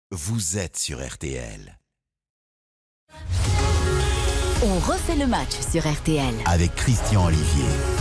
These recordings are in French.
Vous êtes sur RTL. On refait le match sur RTL. Avec Christian Olivier.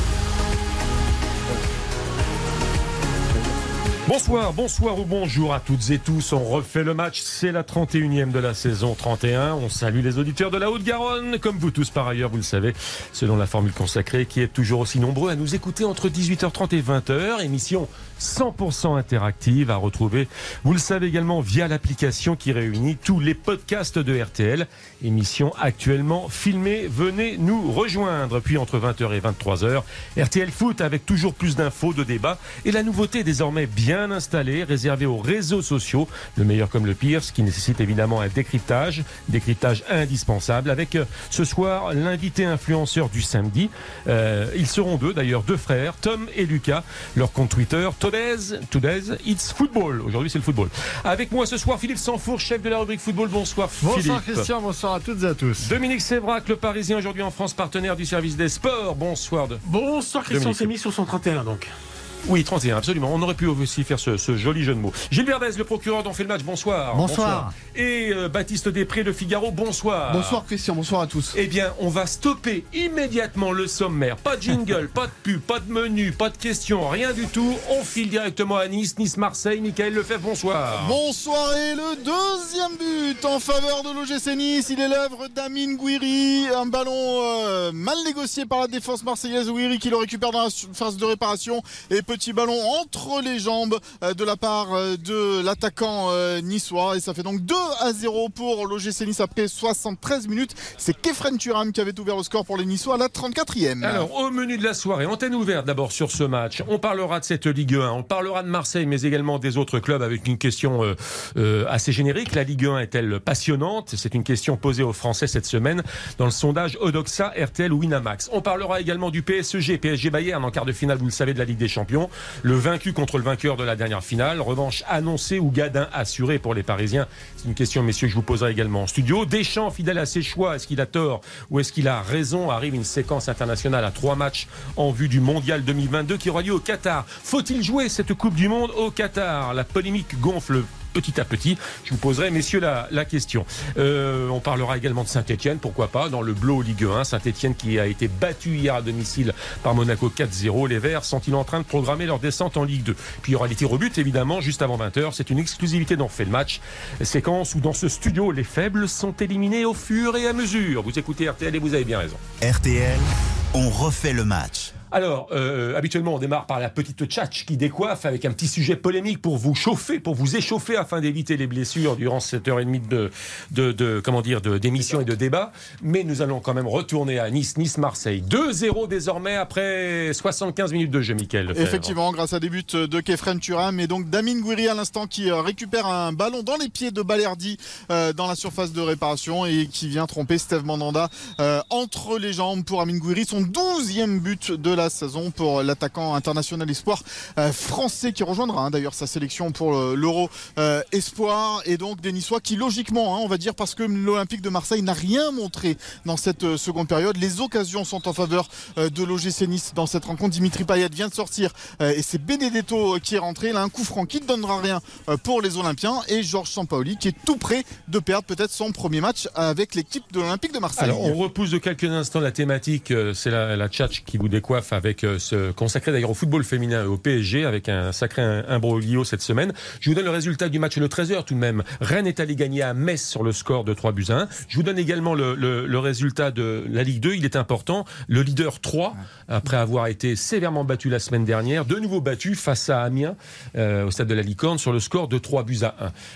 Bonsoir ou bonjour à toutes et tous. On refait le match. C'est la 31e de la saison 31. On salue les auditeurs de la Haute-Garonne, comme vous tous par ailleurs, vous le savez, selon la formule consacrée, qui est toujours aussi nombreux à nous écouter entre 18h30 et 20h. Émission 100% interactive à retrouver, vous le savez également, via l'application qui réunit tous les podcasts de RTL. Émission actuellement filmée. Venez nous rejoindre. Puis entre 20h et 23h, RTL Foot avec toujours plus d'infos, de débats et la nouveauté désormais bien installé, réservé aux réseaux sociaux, le meilleur comme le pire, ce qui nécessite évidemment un décryptage indispensable, avec ce soir l'invité influenceur du samedi. Ils seront deux frères, Tom et Lucas. Leur compte Twitter, Today's It's Football. Aujourd'hui c'est le football. Avec moi ce soir, Philippe Sanfour, chef de la rubrique football. Bonsoir Philippe. Bonsoir Christian, bonsoir à toutes et à tous. Dominique Sévrac, le Parisien aujourd'hui en France, partenaire du service des sports. Bonsoir. Bonsoir Christian, c'est mis sur son 31 donc. Oui, 31, absolument. On aurait pu aussi faire ce joli jeu de mots. Gilles Verdez, le procureur d'On fait le match, bonsoir. Bonsoir. Et Baptiste Després, le Figaro, bonsoir. Bonsoir Christian, bonsoir à tous. Eh bien, on va stopper immédiatement le sommaire. Pas de jingle, pas de pub, pas de menu, pas de questions, rien du tout. On file directement à Nice-Marseille. Michael Lefebvre, bonsoir. Bonsoir, et le deuxième but en faveur de l'OGC Nice. Il est l'œuvre d'Amine Gouiri. Un ballon mal négocié par la défense marseillaise. Gouiri qui le récupère dans la phase de réparation. Et petit ballon entre les jambes de la part de l'attaquant niçois, et ça fait donc 2-0 pour l'OGC Nice après 73 minutes. C'est Kefren Turam qui avait ouvert le score pour les Niçois à la 34e. Alors au menu de la soirée, antenne ouverte d'abord sur ce match. On parlera de cette Ligue 1, on parlera de Marseille mais également des autres clubs avec une question assez générique. La Ligue 1 est-elle passionnante? C'est une question posée aux Français cette semaine dans le sondage Odoxa, RTL ou Winamax. On parlera également du PSG Bayern en quart de finale, vous le savez, de la Ligue des Champions. Le vaincu contre le vainqueur de la dernière finale. Revanche annoncée ou gadin assuré pour les Parisiens? C'est une question, messieurs, que je vous poserai également en studio. Deschamps, fidèle à ses choix, est-ce qu'il a tort ou est-ce qu'il a raison? Arrive une séquence internationale à 3 matchs en vue du Mondial 2022 qui aura lieu au Qatar. Faut-il jouer cette Coupe du Monde au Qatar? La polémique gonfle petit à petit. Je vous poserai, messieurs, la question. On parlera également de Saint-Etienne, pourquoi pas, dans le Blo Ligue 1. Saint-Etienne qui a été battu hier à domicile par Monaco 4-0. Les Verts sont-ils en train de programmer leur descente en Ligue 2? Puis il y aura les tirs au but, évidemment, juste avant 20h. C'est une exclusivité d'On fait le match. Séquence où, dans ce studio, les faibles sont éliminés au fur et à mesure. Vous écoutez RTL et vous avez bien raison. RTL, on refait le match. Alors, habituellement, on démarre par la petite tchatch qui décoiffe avec un petit sujet polémique pour vous chauffer, pour vous échauffer afin d'éviter les blessures durant cette heure et demie d'émission et de débat. Mais nous allons quand même retourner à Nice-Marseille. 2-0 désormais après 75 minutes de jeu, Michael Lefebvre. Effectivement, grâce à des buts de Kefren Turam et donc d'Amine Gouiri à l'instant qui récupère un ballon dans les pieds de Balerdi dans la surface de réparation et qui vient tromper Steve Mandanda entre les jambes pour Amine Gouiri. Son 12e but de la saison pour l'attaquant international espoir français qui rejoindra d'ailleurs sa sélection pour l'Euro espoir, et donc des Niçois qui logiquement, on va dire, parce que l'Olympique de Marseille n'a rien montré dans cette seconde période. Les occasions sont en faveur de l'OGC Nice dans cette rencontre. Dimitri Payet vient de sortir et c'est Benedetto qui est rentré. Il a un coup franc qui ne donnera rien pour les Olympiens, et Georges Sampaoli qui est tout près de perdre peut-être son premier match avec l'équipe de l'Olympique de Marseille. Alors on repousse de quelques instants la thématique, c'est la tchatch qui vous décoiffe avec ce consacré d'ailleurs au football féminin et au PSG avec un sacré imbroglio cette semaine. Je vous donne le résultat du match le 13h tout de même. Rennes est allé gagner à Metz sur le score de 3-1. Je vous donne également le résultat de la Ligue 2, il est important. Le leader 3, après avoir été sévèrement battu la semaine dernière, de nouveau battu face à Amiens au stade de la Licorne sur le score de 3-1.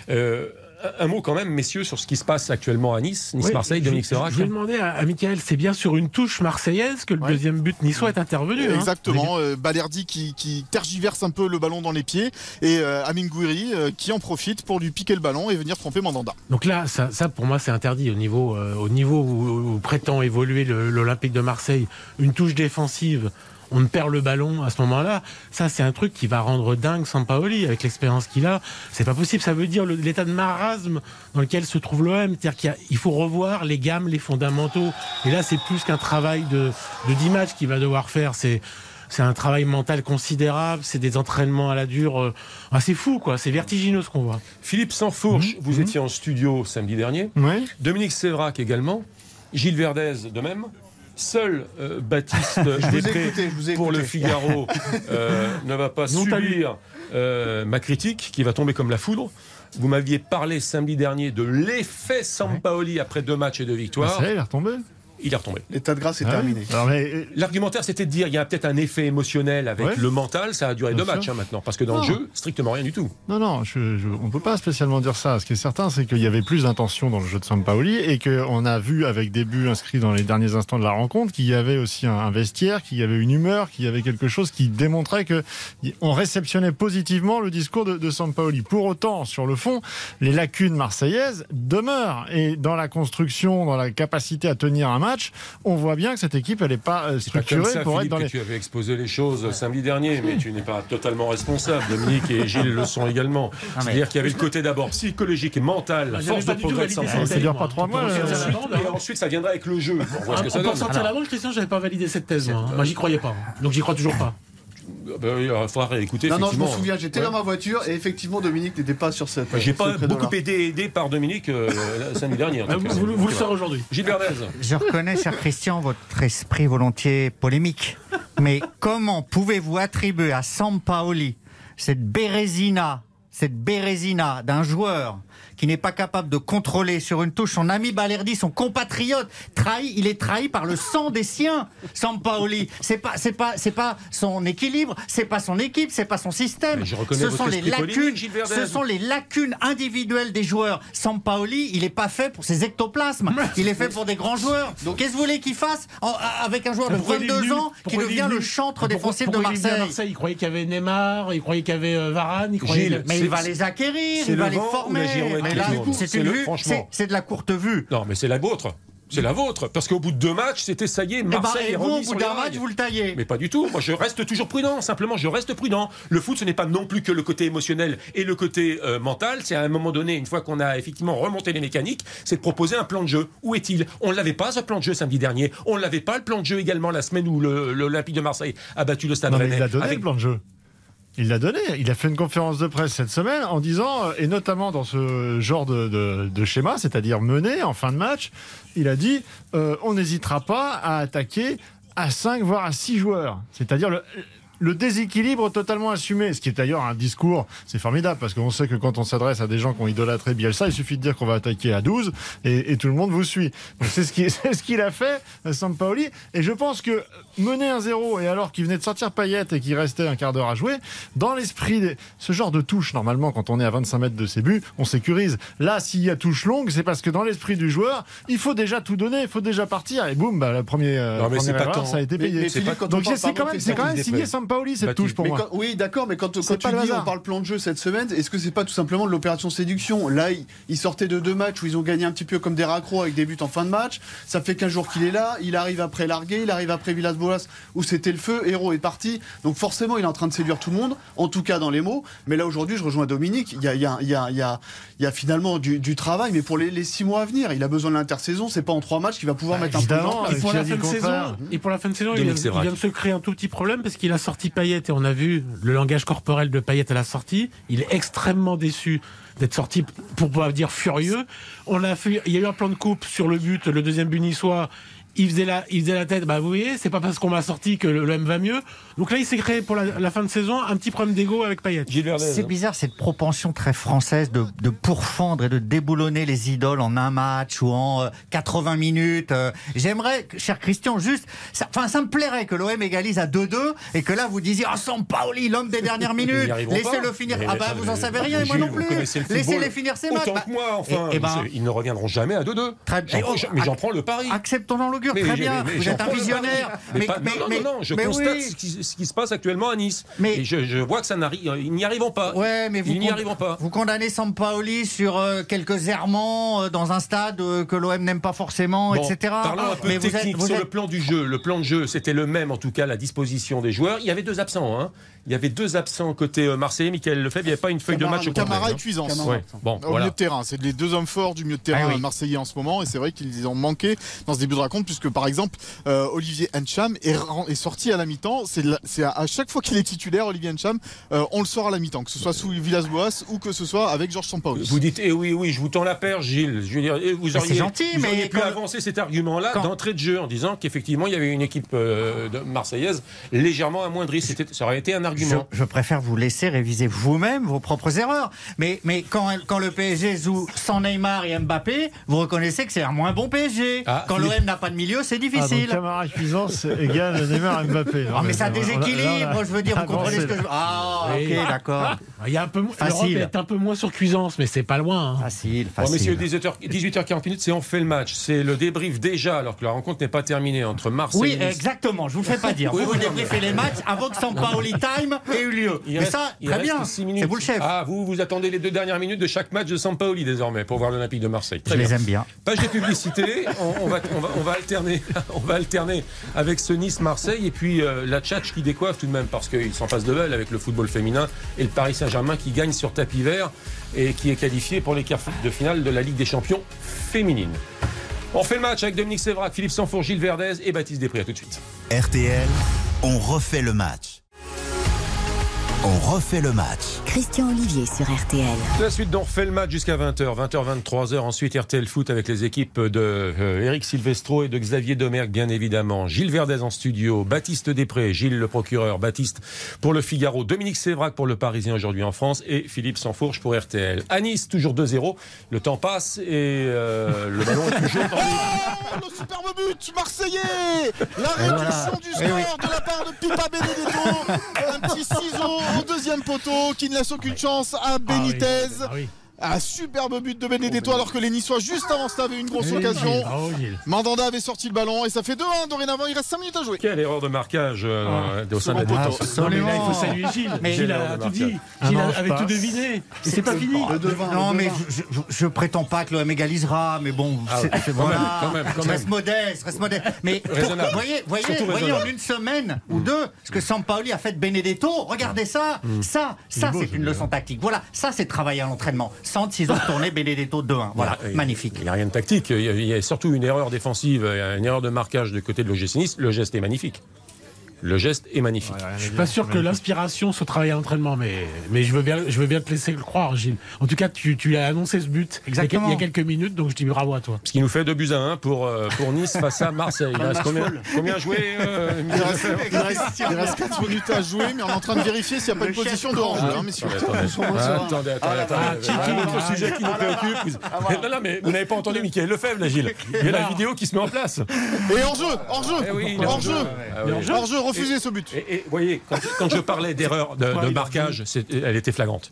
Un mot quand même, messieurs, sur ce qui se passe actuellement à Nice-Marseille, Dominique Sévrac. Je vais demander à Michael, c'est bien sur une touche marseillaise que le deuxième but niçois est intervenu. Exactement, Balerdi qui tergiverse un peu le ballon dans les pieds, et Amine Gouiri qui en profite pour lui piquer le ballon et venir tromper Mandanda. Donc là, ça pour moi c'est interdit au niveau où prétend évoluer l'Olympique de Marseille. Une touche défensive, on perd le ballon à ce moment-là. Ça, c'est un truc qui va rendre dingue Sampaoli avec l'expérience qu'il a. C'est pas possible. Ça veut dire l'état de marasme dans lequel se trouve l'OM. C'est-à-dire qu'il faut revoir les gammes, les fondamentaux. Et là, c'est plus qu'un travail de 10 matchs qu'il va devoir faire. c'est un travail mental considérable, c'est des entraînements à la dure. C'est fou, quoi. C'est vertigineux ce qu'on voit. Philippe Sansfourche, vous étiez en studio samedi dernier. Oui. Dominique Sévrac également. Gilles Verdez de même. Seul Baptiste Després pour le Figaro ne va pas subir ma critique qui va tomber comme la foudre. Vous m'aviez parlé samedi dernier de l'effet Sampaoli après 2 matchs et 2 victoires. Ça y est, il est retombé. Il est retombé. L'état de grâce est terminé. Alors, mais... L'argumentaire, c'était de dire il y a peut-être un effet émotionnel avec le mental. Ça a duré 2 matchs maintenant. Parce que dans le jeu, strictement rien du tout. Non, on ne peut pas spécialement dire ça. Ce qui est certain, c'est qu'il y avait plus d'intention dans le jeu de Sampaoli et qu'on a vu avec des buts inscrits dans les derniers instants de la rencontre qu'il y avait aussi un vestiaire, qu'il y avait une humeur, qu'il y avait quelque chose qui démontrait qu'on réceptionnait positivement le discours de Sampaoli. Pour autant, sur le fond, les lacunes marseillaises demeurent. Et dans la construction, dans la capacité à tenir un match, on voit bien que cette équipe, elle n'est pas structurée ça, pour Philippe, être dans les... Tu avais exposé les choses samedi dernier, mais tu n'es pas totalement responsable. Dominique et Gilles le sont également. C'est-à-dire qu'il y avait le côté d'abord psychologique et mental, force de progrès de Sampaoli. Ça ne dure pas 3 mois. Et ensuite, ça viendra avec le jeu. On voit ce que ça donne. Pour sortir la manche, Christian, j'avais pas validé cette thèse. Moi, j'y croyais pas. Donc, j'y crois toujours pas. Il faudra réécouter. Non, je m'en souviens, j'étais dans ma voiture et effectivement, Dominique n'était pas sur cette. J'ai pas beaucoup aidé par Dominique samedi dernier. Vous le saurez aujourd'hui. Gilles Verdez. Je reconnais, cher Christian, votre esprit volontiers polémique. Mais comment pouvez-vous attribuer à Sampaoli cette bérésina d'un joueur qui n'est pas capable de contrôler sur une touche son ami Balerdi, son compatriote, il est trahi par le sang des siens, Sampaoli. C'est pas son équilibre, c'est pas son équipe, c'est pas son système. Ce sont les lacunes individuelles des joueurs. Sampaoli, il est pas fait pour ses ectoplasmes. Il est fait pour des grands joueurs. Donc, qu'est-ce que vous voulez qu'il fasse avec un joueur de 22 ans qui devient le chantre défensif de Marseille? Il croyait qu'il y avait Neymar, il croyait qu'il y avait Varane, mais il va les acquérir, il va les former. C'est de la courte vue. Non, mais c'est la vôtre. C'est la vôtre. Parce qu'au bout de 2 matchs, c'était ça y est, Marseille est remis sur les rails. Au bout d'un match, vous le taillez. Mais pas du tout. Moi, je reste toujours prudent. Simplement, je reste prudent. Le foot, ce n'est pas non plus que le côté émotionnel et le côté mental. C'est à un moment donné, une fois qu'on a effectivement remonté les mécaniques, c'est de proposer un plan de jeu. Où est-il? On ne l'avait pas, ce plan de jeu, samedi dernier. On ne l'avait pas, le plan de jeu également, la semaine où l'Olympique de Marseille a battu le Stade Rennais. Il a donné le plan de jeu. Il l'a donné. Il a fait une conférence de presse cette semaine en disant, et notamment dans ce genre de schéma, c'est-à-dire mené en fin de match, il a dit on n'hésitera pas à attaquer à 5 voire à 6 joueurs. C'est-à-dire le déséquilibre totalement assumé, ce qui est d'ailleurs un discours, c'est formidable, parce qu'on sait que quand on s'adresse à des gens qui ont idolâtré Bielsa, il suffit de dire qu'on va attaquer à 12 et tout le monde vous suit. Donc c'est ce qu'il a fait, Sampaoli, et je pense que mener 1-0 et alors qu'il venait de sortir Payet et qu'il restait un quart d'heure à jouer, dans l'esprit, ce genre de touche, normalement, quand on est à 25 mètres de ses buts, on sécurise. Là, s'il y a touche longue, c'est parce que dans l'esprit du joueur, il faut déjà tout donner, il faut déjà partir, et boum, la première erreur, ça a été payé. Donc c'est quand même signé Sampaoli, cette touche pour moi. Oui, d'accord, mais quand tu dis on parle plan de jeu cette semaine, est-ce que c'est pas tout simplement de l'opération séduction? Là, ils sortaient de 2 matchs où ils ont gagné un petit peu comme des raccros avec des buts en fin de match. Ça fait 15 jours qu'il est là, il arrive après Largué, il arrive après Villas-Boas où c'était le feu, Hérault est parti. Donc forcément, il est en train de séduire tout le monde, en tout cas dans les mots. Mais là, aujourd'hui, je rejoins Dominique, il y a finalement du travail, mais pour les 6 mois à venir, il a besoin de l'intersaison, c'est pas en 3 matchs qu'il va pouvoir mettre un peu de temps. Et pour la fin de saison, il vient de se créer un tout petit problème parce qu'il a sorti Payet et on a vu le langage corporel de Payet à la sortie. Il est extrêmement déçu d'être sorti, pour pas dire furieux. Il y a eu un plan de coupe sur le but, le deuxième but niçois. Il faisait la tête, vous voyez, c'est pas parce qu'on m'a sorti que l'OM va mieux. Donc là, il s'est créé pour la fin de saison un petit problème d'ego avec Payet. C'est bizarre cette propension très française de pourfendre et de déboulonner les idoles en un match ou en 80 minutes. J'aimerais, cher Christian, juste, ça me plairait que l'OM égalise à 2-2 et que là vous disiez Sampaoli, l'homme des dernières minutes, laissez-le finir. Vous en savez rien, moi non plus. Laissez-les finir ces matchs. Autant que moi, enfin, ils ne reviendront jamais à 2-2. Mais j'en prends le pari. Acceptons-en l'augure. Très bien, vous êtes un visionnaire. Non, je constate ce qui se passe actuellement à Nice. Et je vois que ils n'y arriveront pas. Ouais, mais ils n'y arriveront pas. Vous condamnez Sampaoli sur quelques errements dans un stade que l'OM n'aime pas forcément, etc. Parlons un peu technique sur le plan du jeu. Le plan de jeu, c'était le même, en tout cas, la disposition des joueurs. Il y avait 2 absents. Il y avait 2 absents côté marseillais. Michael Lefebvre, il n'y avait pas une feuille de match au complet. Camara et Cuisance. Ouais. Bon, Au milieu de terrain, c'est les 2 hommes forts du milieu de terrain marseillais en ce moment, et c'est vrai qu'ils ont manqué dans ce début de rencontre, puisque par exemple Olivier Ntcham est sorti à la mi-temps. C'est à chaque fois qu'il est titulaire, Olivier Ntcham, on le sort à la mi-temps, que ce soit sous Villas-Boas ou que ce soit avec Georges Sampaoli. Vous dites oui, je vous tends la perche, Gilles. Je veux dire, vous auriez pu avancer cet argument-là d'entrée de jeu en disant qu'effectivement il y avait une équipe marseillaise légèrement amoindrie. Ça aurait été un argument. Je préfère vous laisser réviser vous-même vos propres erreurs. Mais quand le PSG joue sans Neymar et Mbappé, vous reconnaissez que c'est un moins bon PSG. Quand l'OM n'a pas de milieu, c'est difficile. Donc Camara et Cuisance égale Neymar et Mbappé. Mais ça déséquilibre, je veux dire, vous comprenez ce que je veux. Ok, d'accord. Il y a un peu l'Europe est un peu moins sur Cuisance, mais c'est pas loin. Facile. Bon, messieurs, 18h40 minutes, c'est on fait le match. C'est le débrief déjà, alors que la rencontre n'est pas terminée entre Marseille. Oui, exactement. Je vous fais pas dire. Vous débriefez les matchs avant que Sampaoli Time ait eu lieu. Mais ça, très bien. C'est vous le chef. Ah, vous attendez les 2 dernières minutes de chaque match de Sampaoli désormais pour voir l'Olympique de Marseille. Je les aime bien. Page de publicité. on va alterner. On va alterner avec ce Nice-Marseille et puis la tchatch qui décoiffe tout de même parce qu'il s'en passe de belle avec le football féminin et le Paris Saint-Germain qui gagne sur tapis vert et qui est qualifié pour les quarts de finale de la Ligue des Champions féminine. On fait le match avec Dominique Sévrac, Philippe Sanfour, Gilles Verdez et Baptiste Després. À tout de suite. RTL, on refait le match. On refait le match. Christian Olivier sur RTL. La suite d'on refait le match jusqu'à 20h, 23h. Ensuite RTL Foot avec les équipes de Eric Silvestro et de Xavier Domergue, bien évidemment. Gilles Verdez en studio, Baptiste Després, Gilles le procureur, Baptiste pour le Figaro, Dominique Sévrac pour le Parisien aujourd'hui en France et Philippe Sanfourche pour RTL. À Nice, toujours 2-0. Le temps passe et le ballon est toujours dans les... Le superbe but marseillais. La réduction du score de la part de Pipa Benedetto. Un petit ciseau au deuxième poteau qui ne laisse aucune chance à Benitez. Un superbe but de Benedetto alors que les Niçois juste avant cela avaient une grosse occasion. Mandanda avait sorti le ballon et ça fait 2-1 dorénavant, il reste 5 minutes à jouer. Quelle erreur de marquage au sein de la défense. Non mais là il faut saluer Gilles. Gilles a tout dit. Gilles avait tout deviné. Et c'est pas fini. Non mais je prétends pas que l'OM égalisera, mais bon, quand même. Reste modeste. Mais voyez en une semaine ou deux ce que Sampaoli a fait de Benedetto, regardez ça. Ça c'est une leçon tactique. Voilà, ça c'est travailler à l'entraînement. Centre, s'ils ont tourné Benedetto 2-1. Voilà, magnifique. Il n'y a rien de tactique. Il y a surtout une erreur défensive, une erreur de marquage de côté de l'OGC Nice. Le geste est magnifique. Je suis pas sûr que l'inspiration se travaille à l'entraînement, mais je veux bien te laisser le croire, Gilles. En tout cas, tu as annoncé ce but il y a quelques minutes, donc je dis bravo à toi. Ce qui nous fait 2-1 pour Nice face à Marseille. Il reste combien joué Il reste 4 minutes à jouer, mais on est en train de vérifier s'il n'y a pas une position de hors-jeu, messieurs. Attendez. Un autre sujet qui nous préoccupe. Non, mais vous n'avez pas entendu Michael Lefebvre, là, Gilles. Il y a la vidéo qui se met en place. Et hors-jeu. Refusez ce but. Et vous voyez, quand je parlais d'erreur de marquage, elle était flagrante.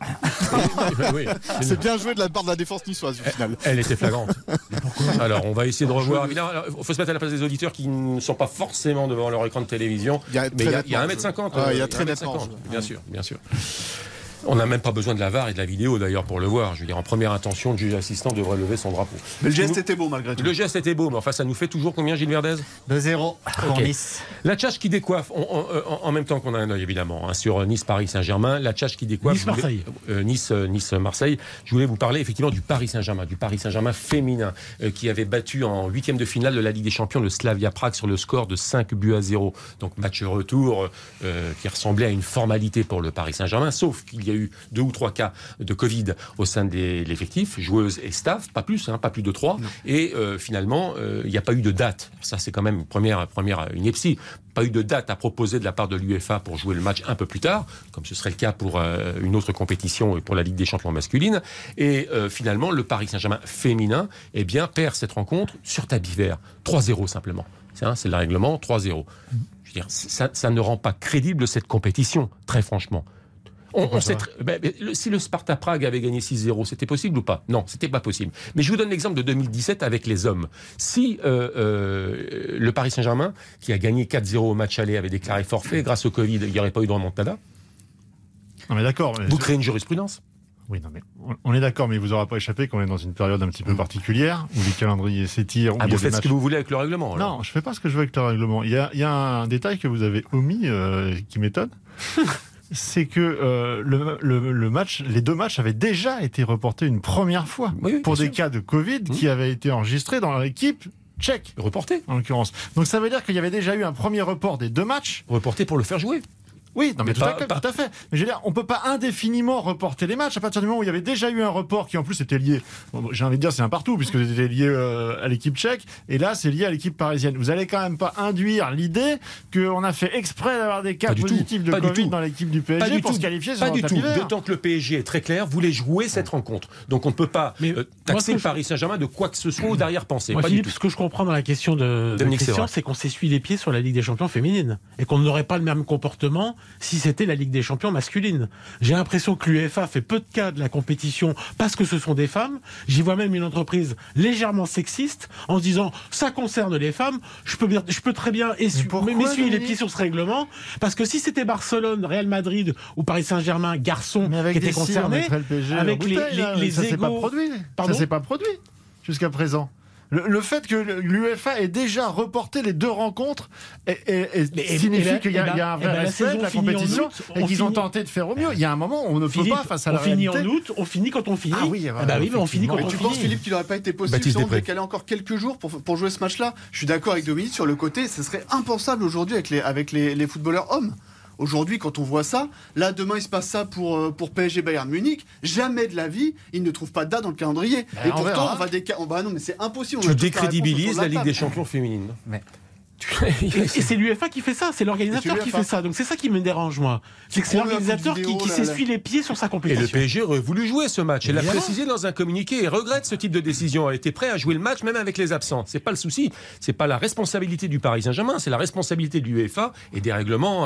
C'est bien joué de la part de la défense niçoise, au final. Elle était flagrante. Alors, on va essayer de revoir. Évidemment, il faut se mettre à la place des auditeurs qui ne sont pas forcément devant leur écran de télévision. Mais il y a 1m50. Il y a très nettement. Bien sûr. On n'a même pas besoin de la VAR et de la vidéo d'ailleurs pour le voir. Je veux dire, en première intention, le juge assistant devrait lever son drapeau. Mais le geste était beau malgré tout. Le geste était beau, mais enfin ça nous fait toujours combien, Gilles Verdez ? 2-0 pour Nice. La tchatch qui décoiffe, en même temps qu'on a un œil évidemment sur Nice-Paris Saint-Germain, la tchatch qui décoiffe. Nice-Marseille. Nice-Marseille. Je voulais vous parler effectivement du Paris Saint-Germain féminin qui avait battu en 8e de finale de la Ligue des Champions le Slavia Prague sur le score de 5-0. Donc match retour qui ressemblait à une formalité pour le Paris Saint-Germain, sauf qu'il y a eu 2 ou 3 cas de Covid au sein de l'effectif, joueuses et staff, pas plus de 3. Non. Et finalement, il n'y a pas eu de date. Ça, c'est quand même une première ineptie. Pas eu de date à proposer de la part de l'UEFA pour jouer le match un peu plus tard, comme ce serait le cas pour une autre compétition, pour la Ligue des Champions masculine. Et finalement, le Paris Saint-Germain féminin perd cette rencontre sur tapis vert. 3-0 simplement. C'est le règlement, 3-0. Je veux dire, ça ne rend pas crédible cette compétition, très franchement. Si le Sparta Prague avait gagné 6-0, c'était possible ou pas ? Non, c'était pas possible. Mais je vous donne l'exemple de 2017 avec les hommes. Si le Paris Saint-Germain, qui a gagné 4-0 au match aller, avait déclaré forfait, grâce au Covid, il n'y aurait pas eu de remontada. Non mais d'accord. Vous créez une jurisprudence. Oui, non mais on est d'accord, mais il vous aura pas échappé qu'on est dans une période un petit peu particulière où les calendriers s'étirent. Vous faites ce que vous voulez avec le règlement alors. Non, je fais pas ce que je veux avec le règlement. Il y a un détail que vous avez omis qui m'étonne. c'est que le match, les 2 matchs avaient déjà été reportés une première fois pour des cas de Covid qui avaient été enregistrés dans l'équipe tchèque. Reporté en l'occurrence. Donc ça veut dire qu'il y avait déjà eu un premier report des 2 matchs. Reporté pour le faire jouer. Oui, non, mais tout à fait. Mais je veux dire, on peut pas indéfiniment reporter les matchs à partir du moment où il y avait déjà eu un report qui en plus était lié, j'ai envie de dire c'est un partout puisque c'était lié à l'équipe tchèque et là c'est lié à l'équipe parisienne. Vous allez quand même pas induire l'idée qu'on a fait exprès d'avoir des cas positifs de Covid dans l'équipe du PSG pour se qualifier sur un tapis vert. D'autant que le PSG est très clair, voulait jouer cette rencontre. Donc on ne peut pas taxer le Paris Saint-Germain de quoi que ce soit ou d'arrière-pensée. Moi, Philippe, ce que je comprends dans la question de Christian, c'est qu'on s'essuie les pieds sur la Ligue des Champions féminine et qu'on n'aurait pas le même comportement si c'était la Ligue des Champions masculine. J'ai l'impression que l'UEFA fait peu de cas de la compétition parce que ce sont des femmes. J'y vois même une entreprise légèrement sexiste en se disant ça concerne les femmes. Je peux très bien m'essuyer les pieds sur ce règlement parce que si c'était Barcelone, Real Madrid ou Paris Saint-Germain, garçons qui étaient concernés, avec les égos... Ça s'est pas produit jusqu'à présent. Le fait que l'UEFA ait déjà reporté les 2 rencontres signifie qu'il y a un vrai respect de la compétition et qu'ils ont tenté de faire au mieux. Il y a un moment où on ne peut pas face à la réalité. On finit en août, on finit quand on finit. Ah oui, mais on finit quand on finit. Tu penses, Philippe, qu'il n'aurait pas été possible de décaler encore quelques jours pour jouer ce match-là? Je suis d'accord avec Dominique sur le côté, ce serait impensable aujourd'hui avec les footballeurs hommes. Aujourd'hui, quand on voit ça, là, demain, il se passe ça pour PSG Bayern Munich. Jamais de la vie, ils ne trouvent pas de date dans le calendrier. Et pourtant, non, mais c'est impossible. Tu décrédibilises la Ligue des Champions féminine. Et c'est l'UEFA qui fait ça, c'est l'organisateur qui fait ça. Donc c'est ça qui me dérange, moi. C'est que c'est l'organisateur qui s'essuie les pieds sur sa compétition. Et le PSG aurait voulu jouer ce match. Elle l'a précisé dans un communiqué et regrette ce type de décision. Elle était prête à jouer le match même avec les absents. C'est pas le souci. C'est pas la responsabilité du Paris Saint-Germain, c'est la responsabilité de l'UEFA et des règlements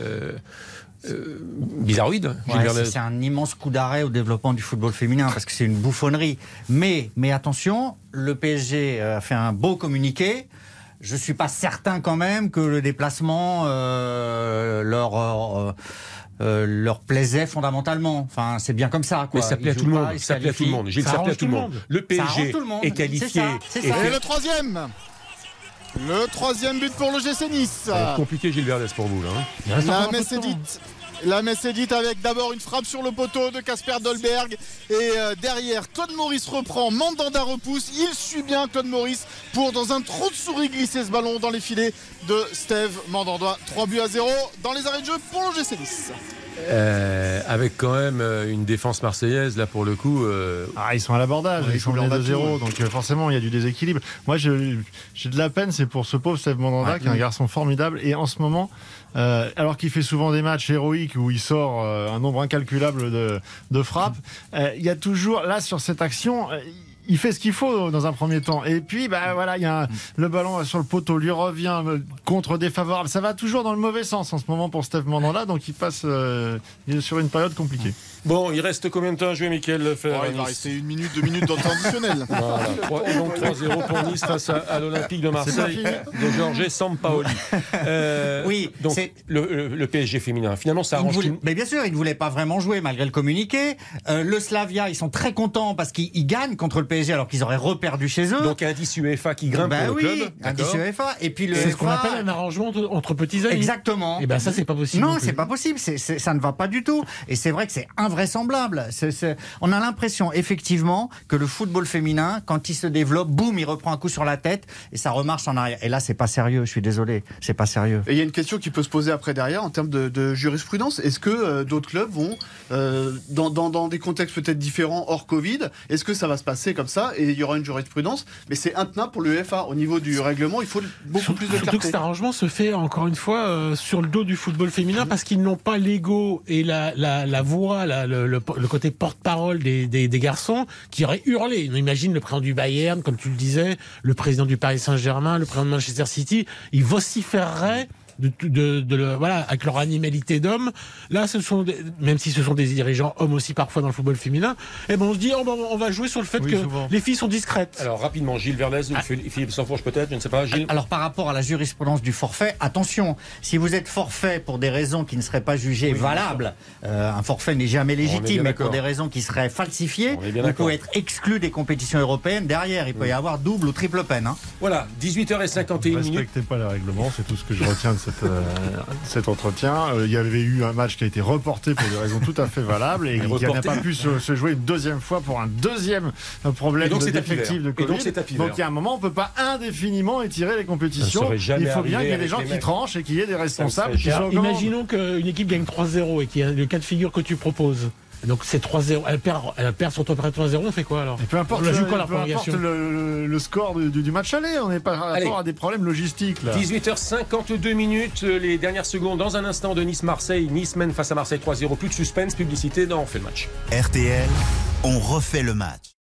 bizarroïdes. C'est un immense coup d'arrêt au développement du football féminin parce que c'est une bouffonnerie. Mais attention, le PSG a fait un beau communiqué. Je ne suis pas certain quand même que le déplacement leur plaisait fondamentalement. Enfin, c'est bien comme ça, quoi. Mais ça plaît à tout le monde. Ça plaît à tout le monde. Gilles, ça plaît à tout le monde. Le PSG est qualifié. Et le troisième but pour le GC Nice. Ça va être compliqué, Gilles Verdez, pour vous, là. La messe est dite avec d'abord une frappe sur le poteau de Casper Dolberg et derrière Claude Maurice reprend, Mandanda repousse, il suit bien Claude Maurice pour dans un trou de souris glisser ce ballon dans les filets de Steve Mandanda. 3-0 dans les arrêts de jeu pour le GC Nice. Avec quand même une défense marseillaise là pour le coup. Ils sont à l'abordage, ils sont menés 2-0, donc forcément il y a du déséquilibre. Moi j'ai de la peine, c'est pour ce pauvre Steve Mandanda qui est un garçon formidable et en ce moment, alors qu'il fait souvent des matchs héroïques où il sort un nombre incalculable de frappes, il y a toujours là sur cette action. Il fait ce qu'il faut dans un premier temps. Et puis, il y a le ballon sur le poteau, lui revient contre défavorable. Ça va toujours dans le mauvais sens en ce moment pour Steve Mandanda, donc il passe sur une période compliquée. Bon, il reste combien de temps à jouer, Mickaël Lefebvre? Il va rester 1 minute, 2 minutes dans le temps additionnel. Voilà. Donc 3-0 pour Nice face à l'Olympique de Marseille de Jorge Sampaoli. Donc le PSG féminin, finalement ça arrange tout. Mais bien sûr, ils ne voulaient pas vraiment jouer malgré le communiqué. Le Slavia, ils sont très contents parce qu'ils gagnent contre le PSG alors qu'ils auraient reperdu chez eux. Donc indice UEFA qui grimpe pour le club. Indice UEFA. Et puis c'est ce qu'on appelle un arrangement entre petits amis. Exactement. Et ça c'est pas possible. Non, c'est pas possible. Ça ne va pas du tout. Et c'est vrai que c'est invraisemblable. On a l'impression effectivement que le football féminin, quand il se développe, boum, il reprend un coup sur la tête et ça remarche en arrière. Et là, c'est pas sérieux. Je suis désolé, c'est pas sérieux. Et il y a une question qui peut se poser après derrière en termes de jurisprudence. Est-ce que d'autres clubs vont dans des contextes peut-être différents hors Covid, est-ce que ça va se passer comme ça et il y aura une jurisprudence? Mais c'est intenable pour l'UEFA au niveau du règlement. Il faut beaucoup plus de clarté. Surtout que cet arrangement se fait encore une fois sur le dos du football féminin parce qu'ils n'ont pas l'ego et la voix. Le côté porte-parole des garçons qui auraient hurlé. On imagine le président du Bayern, comme tu le disais, le président du Paris Saint-Germain, le président de Manchester City, ils vociféreraient avec leur animalité d'homme. Là, même si ce sont des dirigeants hommes aussi parfois dans le football féminin, on se dit on va jouer sur le fait que les filles sont discrètes. Alors rapidement, Gilles Verdez ou Philippe Sansfourche peut-être, je ne sais pas. Gilles. Alors par rapport à la jurisprudence du forfait, attention, si vous êtes forfait pour des raisons qui ne seraient pas jugées valables, un forfait n'est jamais légitime, mais pour des raisons qui seraient falsifiées, vous pouvez être exclu des compétitions européennes. Derrière, il peut y avoir double ou triple peine. Voilà, 18h51. Ne respectez pas le règlement, c'est tout ce que je retiens de ce cet entretien. Il y avait eu un match qui a été reporté pour des raisons tout à fait valables et qui n'a pas pu se jouer une deuxième fois pour un deuxième problème d'effectif de Covid. Donc il y a un moment, on ne peut pas indéfiniment étirer les compétitions. Il faut bien qu'il y ait des gens qui tranchent et qu'il y ait des responsables qui sont... Imaginons qu'une équipe gagne 3-0 et qu'il y a le cas de figure que tu proposes. Donc c'est 3-0, elle perd sur 3-0, on fait quoi alors? Et peu importe, le score du match aller, on n'est pas rapport à des problèmes logistiques là. 18h52 minutes, les dernières secondes dans un instant de Nice-Marseille. Nice mène face à Marseille 3-0, plus de suspense, publicité, on fait le match. RTL, on refait le match.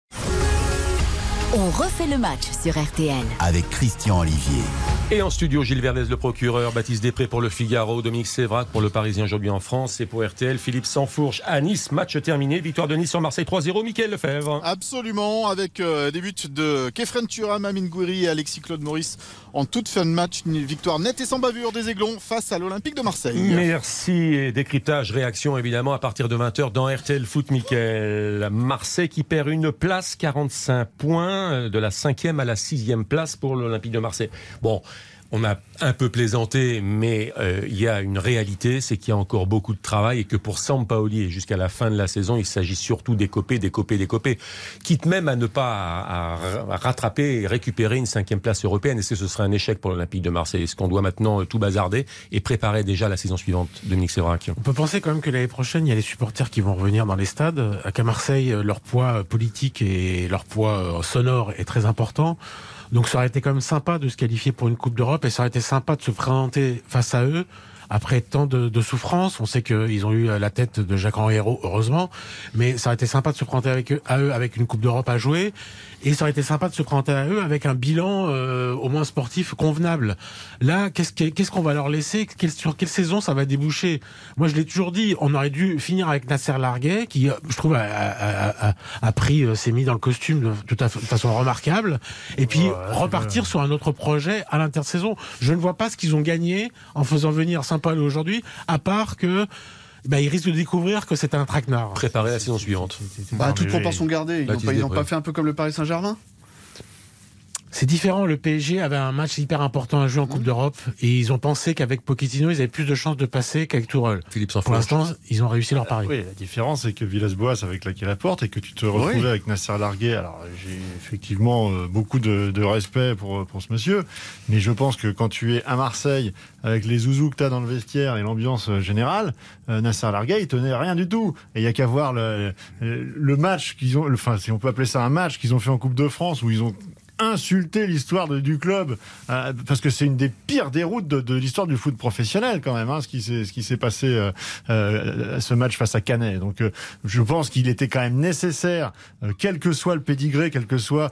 On refait le match sur RTL. Avec Christian Olivier. Et en studio, Gilles Verdez, le procureur, Baptiste Després pour le Figaro, Dominique Sévrac pour le Parisien aujourd'hui en France et pour RTL, Philippe Sansfourche à Nice. Match terminé, victoire de Nice sur Marseille 3-0. Mickaël Lefebvre. Absolument, avec des buts de Kefren Turam, Amine Gouiri et Alexis-Claude Maurice en toute fin de match. Une victoire nette et sans bavure des Aiglons face à l'Olympique de Marseille. Merci. Et décryptage, réaction évidemment à partir de 20h dans RTL Foot. Mickaël. Marseille qui perd une place, 45 points, de la 5e à la 6e place pour l'Olympique de Marseille. Bon, on a un peu plaisanté, mais il y a une réalité, c'est qu'il y a encore beaucoup de travail et que pour Sampaoli et jusqu'à la fin de la saison, il s'agit surtout d'écoper, quitte même à ne pas à rattraper et récupérer une 5e place européenne. Et ce serait un échec pour l'Olympique de Marseille. Est-ce qu'on doit maintenant tout bazarder et préparer déjà la saison suivante? Dominique Sévrac. On peut penser quand même que l'année prochaine, il y a les supporters qui vont revenir dans les stades. Qu'à Marseille, leur poids politique et leur poids sonore est très important. Donc ça aurait été quand même sympa de se qualifier pour une Coupe d'Europe et ça aurait été sympa de se présenter face à eux après tant de souffrance. On sait qu'ils ont eu la tête de Jacques-Henri Hérault, heureusement, mais ça aurait été sympa de se présenter à eux avec une Coupe d'Europe à jouer et ça aurait été sympa de se présenter à eux avec un bilan au moins sportif convenable. Là, qu'est-ce qu'on va leur laisser? Sur quelle saison ça va déboucher? Moi, je l'ai toujours dit, on aurait dû finir avec Nasser Larguet qui, je trouve, s'est mis dans le costume de façon remarquable et puis repartir sur un autre projet à l'intersaison. Je ne vois pas ce qu'ils ont gagné en faisant venir Sampaoli aujourd'hui, à part que ils risquent de découvrir que c'est un traquenard. Préparer la saison suivante. Toute proportion gardée. Ils n'ont pas fait un peu comme le Paris Saint-Germain? C'est différent, le PSG avait un match hyper important à jouer en Coupe d'Europe et ils ont pensé qu'avec Pochettino, ils avaient plus de chances de passer qu'avec Tourelle. Pour l'instant, ils ont réussi leur pari. Oui, la différence, c'est que Villas-Boas avait claqué la porte et que tu te retrouvais avec Nasser Larguet. Alors, j'ai effectivement beaucoup de respect pour ce monsieur, mais je pense que quand tu es à Marseille, avec les zouzous que tu as dans le vestiaire et l'ambiance générale, Nasser Larguet, il tenait rien du tout. Et il n'y a qu'à voir le match qu'ils ont, enfin, si on peut appeler ça un match qu'ils ont fait en Coupe de France, où ils ont insulter l'histoire du club parce que c'est une des pires déroutes de l'histoire du foot professionnel quand même, ce qui s'est passé ce match face à Canet. Donc je pense qu'il était quand même nécessaire, quel que soit le pédigré, quel que soit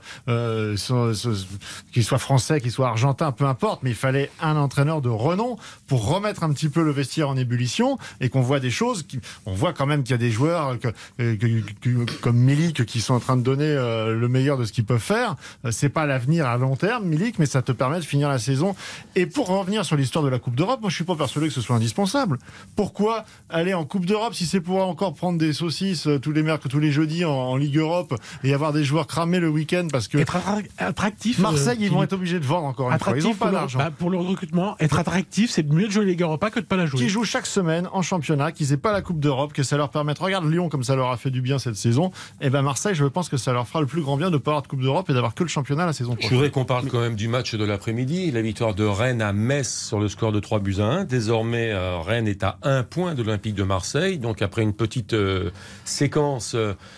qu'il soit français, qu'il soit argentin, peu importe, mais il fallait un entraîneur de renom pour remettre un petit peu le vestiaire en ébullition et qu'on voit des choses. On voit quand même qu'il y a des joueurs comme Milik qui sont en train de donner le meilleur de ce qu'ils peuvent faire. C'est pas l'avenir à long terme, Milik, mais ça te permet de finir la saison. Et pour revenir sur l'histoire de la Coupe d'Europe, moi je suis pas persuadé que ce soit indispensable. Pourquoi aller en Coupe d'Europe si c'est pour encore prendre des saucisses tous les jeudis en Ligue Europe et avoir des joueurs cramés le week-end parce que être attractif. Marseille, ils vont être obligés de vendre encore une fois. Ils n'ont pas d'argent. Pour le recrutement, être attractif, c'est mieux de jouer Ligue Europa que de pas la jouer. Qui jouent chaque semaine en championnat, qu'ils n'aient pas la Coupe d'Europe, que ça leur permette. Regarde Lyon comme ça leur a fait du bien cette saison. Et ben Marseille, je pense que ça leur fera le plus grand bien de ne pas avoir de Coupe d'Europe et d'avoir que le championnat la saison prochaine. Je voudrais qu'on parle quand même du match de l'après-midi, la victoire de Rennes à Metz sur le score de 3-1. Désormais, Rennes est à 1 point de l'Olympique de Marseille. Donc après une petite séquence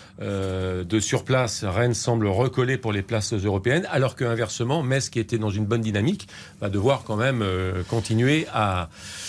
de surplace, Rennes semble recoller pour les places européennes, alors qu'inversement, Metz, qui était dans une bonne dynamique, va devoir quand même continuer à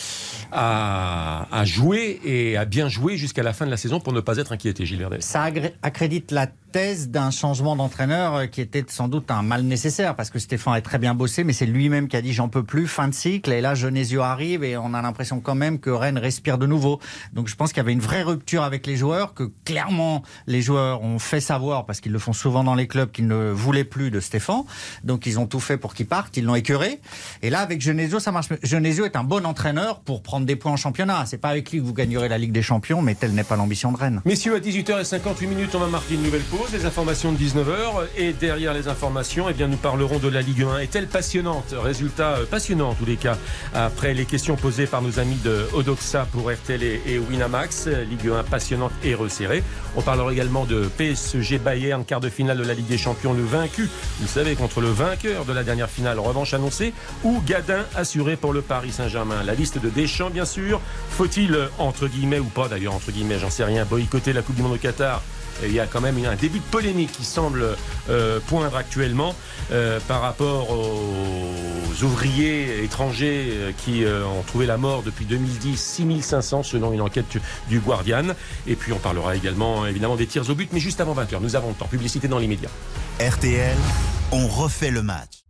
jouer et à bien jouer jusqu'à la fin de la saison pour ne pas être inquiété, Gilles Verdez. Ça accrédite la thèse d'un changement d'entraîneur qui était sans doute un mal nécessaire parce que Stéphane a très bien bossé, mais c'est lui-même qui a dit j'en peux plus, fin de cycle, et là Genesio arrive et on a l'impression quand même que Rennes respire de nouveau. Donc je pense qu'il y avait une vraie rupture avec les joueurs, que clairement les joueurs ont fait savoir, parce qu'ils le font souvent dans les clubs, qu'ils ne voulaient plus de Stéphane, donc ils ont tout fait pour qu'il parte, ils l'ont écœuré, et là avec Genesio ça marche. Genesio est un bon entraîneur pour prendre des points en championnat, c'est pas avec lui que vous gagnerez la Ligue des Champions, mais telle n'est pas l'ambition de Rennes. Messieurs, à 18h58, on va marquer une nouvelle pause. pause, les informations de 19h. Et derrière les informations, eh bien, nous parlerons de la Ligue 1. Est-elle passionnante? Résultat passionnant en tous les cas. Après les questions posées par nos amis de Odoxa pour RTL et Winamax. Ligue 1 passionnante et resserrée. On parlera également de PSG Bayern, quart de finale de la Ligue des Champions. Le vaincu, vous savez, contre le vainqueur de la dernière finale. Revanche annoncée ou Gadin assuré pour le Paris Saint-Germain. La liste de Deschamps, bien sûr. Faut-il, entre guillemets, ou pas d'ailleurs, entre guillemets, j'en sais rien, boycotter la Coupe du Monde au Qatar? Il y a quand même un début de polémique qui semble poindre actuellement par rapport aux ouvriers étrangers qui ont trouvé la mort depuis 2010, 6500 selon une enquête du Guardian. Et puis on parlera également évidemment des tirs au but, mais juste avant 20h. Nous avons le temps. Publicité dans l'immédiat. RTL, on refait le match.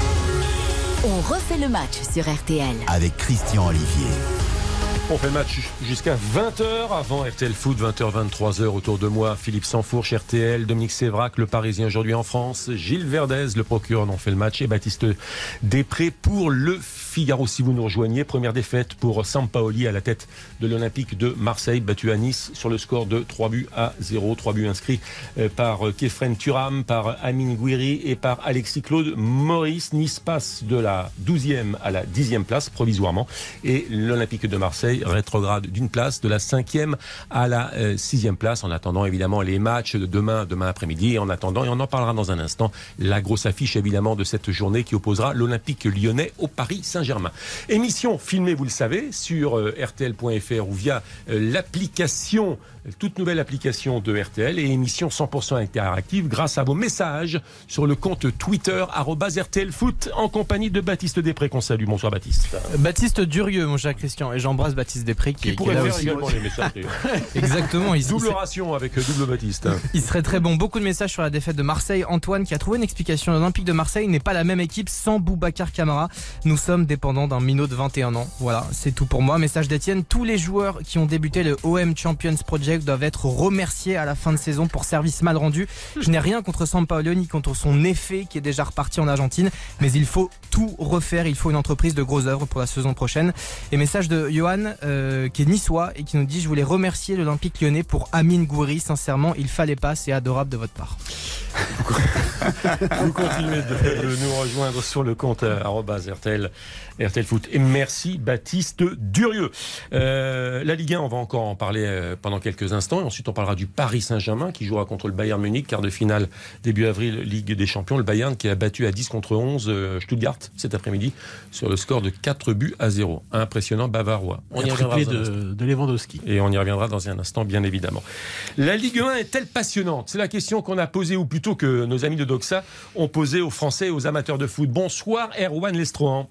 On refait le match sur RTL. Avec Christian Olivier. On fait le match jusqu'à 20h avant RTL Foot, 20h, 23h autour de moi. Philippe Sansfourche, RTL, Dominique Sévrac, le Parisien aujourd'hui en France, Gilles Verdez, le procureur, on fait le match, et Baptiste Després pour le Figaro. Si vous nous rejoignez, première défaite pour Sampaoli à la tête de l'Olympique de Marseille, battu à Nice sur le score de 3-0. 3 buts inscrits par Khéphren Thuram, par Amine Gouiri et par Alexis Claude Maurice. Nice passe de la 12e à la 10e place provisoirement, et l'Olympique de Marseille rétrograde d'une place, de la 5e à la 6e place, en attendant évidemment les matchs de demain après-midi, et en attendant, et on en parlera dans un instant, la grosse affiche évidemment de cette journée qui opposera l'Olympique lyonnais au Paris Saint-Germain. Émission filmée, vous le savez, sur rtl.fr ou via l'application, toute nouvelle application de RTL, et émission 100% interactive grâce à vos messages sur le compte Twitter @RTLFoot, en compagnie de Baptiste Després, qu'on salue. Bonsoir Baptiste. Baptiste Durieux, mon cher Christian, et j'embrasse Baptiste Després qui pourrait est là faire aussi. Également les messages. Exactement. Double ration avec double Baptiste. Il serait très bon. Beaucoup de messages sur la défaite de Marseille. Antoine qui a trouvé une explication. L'Olympique de Marseille n'est pas la même équipe sans Boubacar Kamara. Nous sommes dépendants d'un minot de 21 ans. Voilà, c'est tout pour moi. Message d'Étienne. Tous les joueurs qui ont débuté le OM Champions Project doivent être remerciés à la fin de saison pour service mal rendu. Je n'ai rien contre Sampaoli ni contre son effet qui est déjà reparti en Argentine, mais il faut tout refaire. Il faut une entreprise de gros œuvres pour la saison prochaine. Et message de Johan qui est niçois et qui nous dit: je voulais remercier l'Olympique lyonnais pour Amine Gouiri. Sincèrement, il fallait pas, c'est adorable de votre part. Vous continuez de nous rejoindre sur le compte @RTL Foot. Et merci Baptiste Durieux. La Ligue 1, on va encore en parler pendant quelques instants. Et ensuite, on parlera du Paris Saint-Germain qui jouera contre le Bayern Munich, quart de finale début avril, Ligue des Champions. Le Bayern qui a battu à 10-11 Stuttgart cet après-midi sur le score de 4-0. Impressionnant bavarois. On y reviendra de Lewandowski. Et on y reviendra dans un instant, bien évidemment. La Ligue 1 est-elle passionnante? C'est la question qu'on a posée, ou plutôt que nos amis de Doxa ont posé aux Français et aux amateurs de foot. Bonsoir Erwan Lestrohan.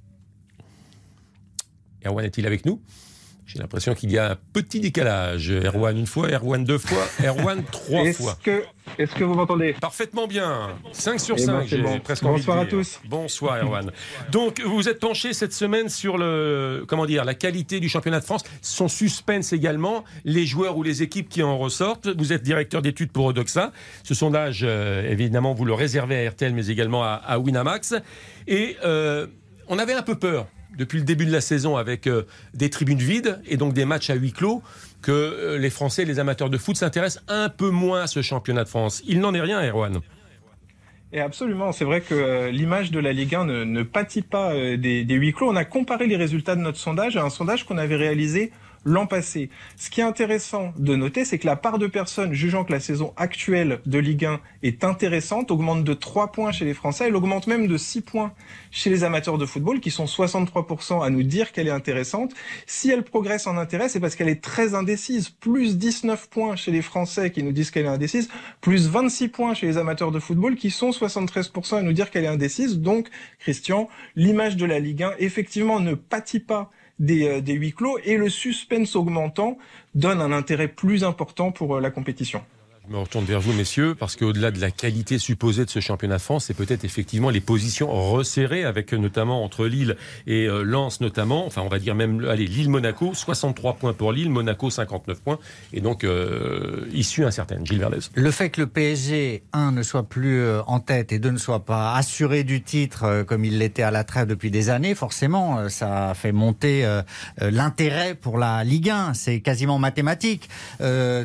Erwan est-il avec nous? J'ai l'impression qu'il y a un petit décalage. Erwan une fois, Erwan deux fois, Erwan trois fois. Est-ce que vous m'entendez? Parfaitement bien. 5 sur 5, j'ai presque envie de dire. Bonsoir à tous. Bonsoir Erwan. Donc vous êtes penché cette semaine sur la qualité du championnat de France, son suspense également, les joueurs ou les équipes qui en ressortent. Vous êtes directeur d'études pour Odoxa. Ce sondage, évidemment, vous le réservez à RTL, mais également à Winamax. Et on avait un peu peur depuis le début de la saison, avec des tribunes vides et donc des matchs à huis clos, que les Français, les amateurs de foot s'intéressent un peu moins à ce championnat de France. Il n'en est rien, Erwan. Et absolument, c'est vrai que l'image de la Ligue 1 ne pâtit pas des huis clos. On a comparé les résultats de notre sondage à un sondage qu'on avait réalisé l'an passé. Ce qui est intéressant de noter, c'est que la part de personnes jugeant que la saison actuelle de Ligue 1 est intéressante augmente de 3 points chez les Français. Elle augmente même de 6 points chez les amateurs de football, qui sont 63% à nous dire qu'elle est intéressante. Si elle progresse en intérêt, c'est parce qu'elle est très indécise. Plus 19 points chez les Français qui nous disent qu'elle est indécise, plus 26 points chez les amateurs de football qui sont 73% à nous dire qu'elle est indécise. Donc, Christian, l'image de la Ligue 1, effectivement, ne pâtit pas des huis clos, et le suspense augmentant donne un intérêt plus important pour la compétition. Je me retourne vers vous, messieurs, parce qu'au-delà de la qualité supposée de ce championnat de France, c'est peut-être effectivement les positions resserrées, avec notamment entre Lille et Lens notamment, enfin on va dire même Lille-Monaco, 63 points pour Lille, Monaco 59 points, et donc issue incertaine. Gilles Verdez. Le fait que le PSG, 1, ne soit plus en tête et 2, ne soit pas assuré du titre comme il l'était à la trêve depuis des années, forcément ça fait monter l'intérêt pour la Ligue 1, c'est quasiment mathématique.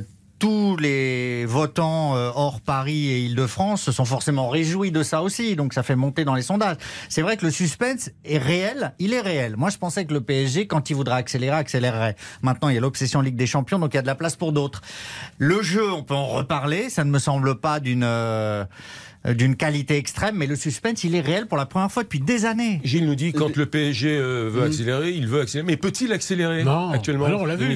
tous les votants hors Paris et Île-de-France se sont forcément réjouis de ça aussi, donc ça fait monter dans les sondages. C'est vrai que le suspense est réel, il est réel. Moi je pensais que le PSG, quand il voudrait accélérer, accélérerait. Maintenant il y a l'obsession Ligue des Champions, donc il y a de la place pour d'autres. Le jeu, on peut en reparler, ça ne me semble pas d'une qualité extrême, mais le suspense, il est réel pour la première fois depuis des années. Gilles nous dit quand le PSG veut accélérer, il veut accélérer. Mais peut-il accélérer actuellement? Non, on l'a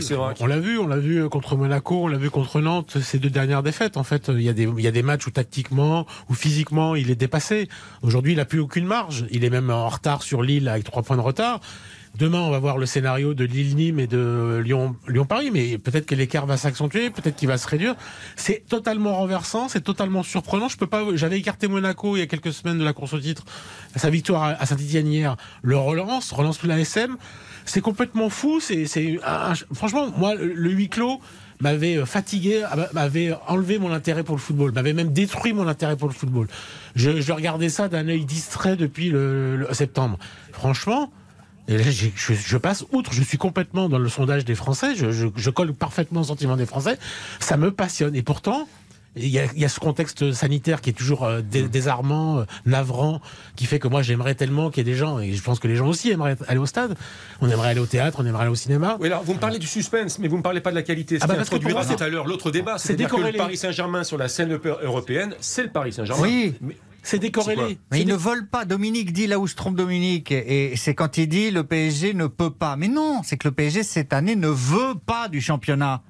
vu contre Monaco, on l'a vu contre Nantes, ces 2 dernières défaites. En fait, il y a des matchs où tactiquement, ou physiquement, il est dépassé. Aujourd'hui, il n'a plus aucune marge. Il est même en retard sur Lille avec 3 points de retard. Demain, on va voir le scénario de Lille-Nîmes et de Lyon-Paris, mais peut-être que l'écart va s'accentuer, peut-être qu'il va se réduire. C'est totalement renversant, c'est totalement surprenant. J'avais écarté Monaco il y a quelques semaines de la course au titre. Sa victoire à Saint-Etienne hier le relance l'ASM. C'est complètement fou. Franchement, moi, le huis clos m'avait fatigué, m'avait enlevé mon intérêt pour le football, m'avait même détruit mon intérêt pour le football. Je regardais ça d'un œil distrait depuis le septembre. Franchement. Et là, je passe outre, je suis complètement dans le sondage des Français, je colle parfaitement au sentiment des Français, ça me passionne. Et pourtant, il y a ce contexte sanitaire qui est toujours désarmant, navrant, qui fait que moi j'aimerais tellement qu'il y ait des gens, et je pense que les gens aussi aimeraient aller au stade, on aimerait aller au théâtre, on aimerait aller au cinéma. Oui, alors vous me parlez du suspense, mais vous ne me parlez pas de la qualité. Ce qui introduira tout à l'heure l'autre débat, c'est-à-dire que le Paris Saint-Germain sur la scène européenne, c'est le Paris Saint-Germain. Oui. C'est décorrélé. Mais ils ne veulent pas. Dominique dit là où se trompe Dominique. Et c'est quand il dit le PSG ne peut pas. Mais non, c'est que le PSG cette année ne veut pas du championnat.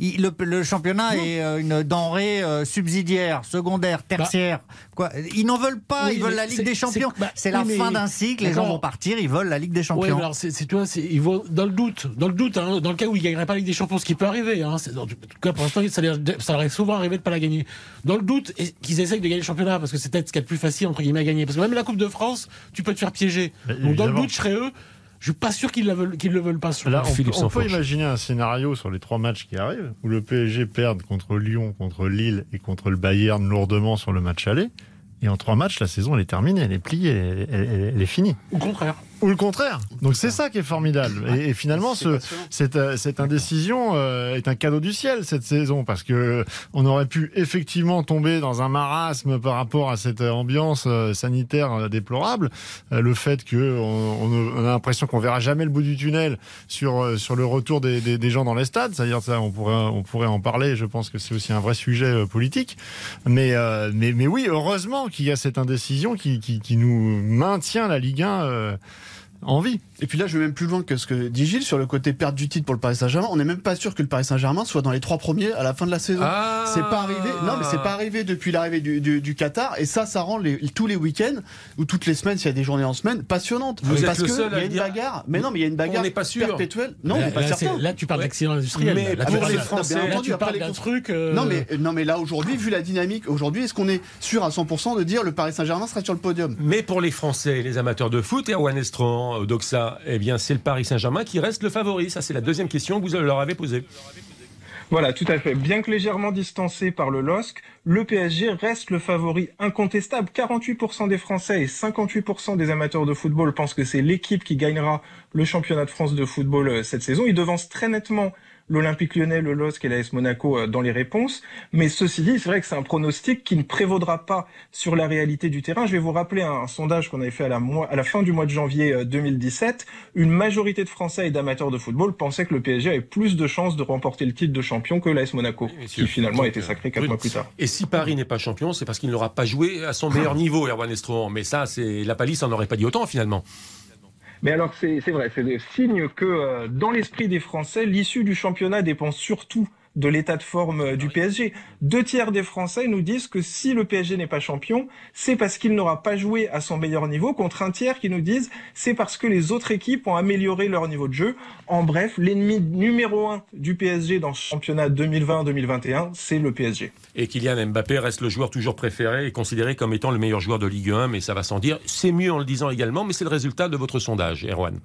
Le championnat est une denrée subsidiaire, secondaire, tertiaire. Ils n'en veulent pas, ils veulent la Ligue des Champions. C'est la fin d'un cycle, les gens vont partir, ils veulent la Ligue des Champions. Oui, alors ils vont dans le doute, hein, dans le cas où ils ne gagneraient pas la Ligue des Champions, ce qui peut arriver. Hein, en tout cas, pour l'instant, ça leur est souvent arrivé de ne pas la gagner. Dans le doute, qu'ils essayent de gagner le championnat, parce que c'est peut-être ce qu'il y a de plus facile entre guillemets à gagner. Parce que même la Coupe de France, tu peux te faire piéger. Donc dans le doute, je serais eux. Je suis pas sûr qu'ils le veulent pas. Là, on peut imaginer un scénario sur les 3 matchs qui arrivent où le PSG perde contre Lyon, contre Lille et contre le Bayern lourdement sur le match aller. Et en 3 matchs, la saison elle est terminée, elle est pliée, elle est finie. Ou le contraire. Donc c'est ça qui est formidable. Et finalement, cette indécision est un cadeau du ciel cette saison, parce que on aurait pu effectivement tomber dans un marasme par rapport à cette ambiance sanitaire déplorable. Le fait qu'on a l'impression qu'on verra jamais le bout du tunnel sur le retour des gens dans les stades. C'est-à-dire ça, on pourrait en parler. Je pense que c'est aussi un vrai sujet politique. Mais oui, heureusement qu'il y a cette indécision qui nous maintient la Ligue 1 en vie. Et puis là, je vais même plus loin que ce que dit Gilles sur le côté perte du titre pour le Paris Saint-Germain. On n'est même pas sûr que le Paris Saint-Germain soit dans les 3 premiers à la fin de la saison. C'est pas arrivé. Non, mais c'est pas arrivé depuis l'arrivée du Qatar. Et ça rend tous les week-ends ou toutes les semaines, s'il y a des journées en semaine, passionnantes. Parce qu'il y a une bagarre. Mais non, mais il y a une bagarre perpétuelle. Non, on n'est pas certain. Là, tu parles d'accident industriel. Mais pour les Français, tu parles d'un truc. Non, mais là aujourd'hui, vu la dynamique, est-ce qu'on est sûr à 100% de dire le Paris Saint-Germain sera sur le podium? Mais pour les Français, les amateurs de foot, Erwan Estran, Doxa, eh bien, c'est le Paris Saint-Germain qui reste le favori. Ça, c'est la deuxième question que vous leur avez posée. Voilà, tout à fait. Bien que légèrement distancé par le LOSC, le PSG reste le favori incontestable. 48% des Français et 58% des amateurs de football pensent que c'est l'équipe qui gagnera le championnat de France de football cette saison. Ils devancent très nettement l'Olympique Lyonnais, le LOSC et l'AS Monaco dans les réponses. Mais ceci dit, c'est vrai que c'est un pronostic qui ne prévaudra pas sur la réalité du terrain. Je vais vous rappeler un sondage qu'on avait fait à la fin du mois de janvier 2017. Une majorité de Français et d'amateurs de football pensaient que le PSG avait plus de chances de remporter le titre de champion que l'AS Monaco, qui finalement a été sacré 4 mois plus tard. Et si Paris n'est pas champion, c'est parce qu'il n'aura pas joué à son meilleur niveau, Erwan Estran. Mais ça, la palisse n'en aurait pas dit autant finalement. Mais alors c'est vrai, c'est le signe que dans l'esprit des Français, l'issue du championnat dépend surtout de l'état de forme du PSG. 2/3 des Français nous disent que si le PSG n'est pas champion, c'est parce qu'il n'aura pas joué à son meilleur niveau, contre 1/3 qui nous disent c'est parce que les autres équipes ont amélioré leur niveau de jeu. En bref, l'ennemi numéro 1 du PSG dans ce championnat 2020-2021, c'est le PSG. Et Kylian Mbappé reste le joueur toujours préféré et considéré comme étant le meilleur joueur de Ligue 1, mais ça va sans dire. C'est mieux en le disant également, mais c'est le résultat de votre sondage, Erwan.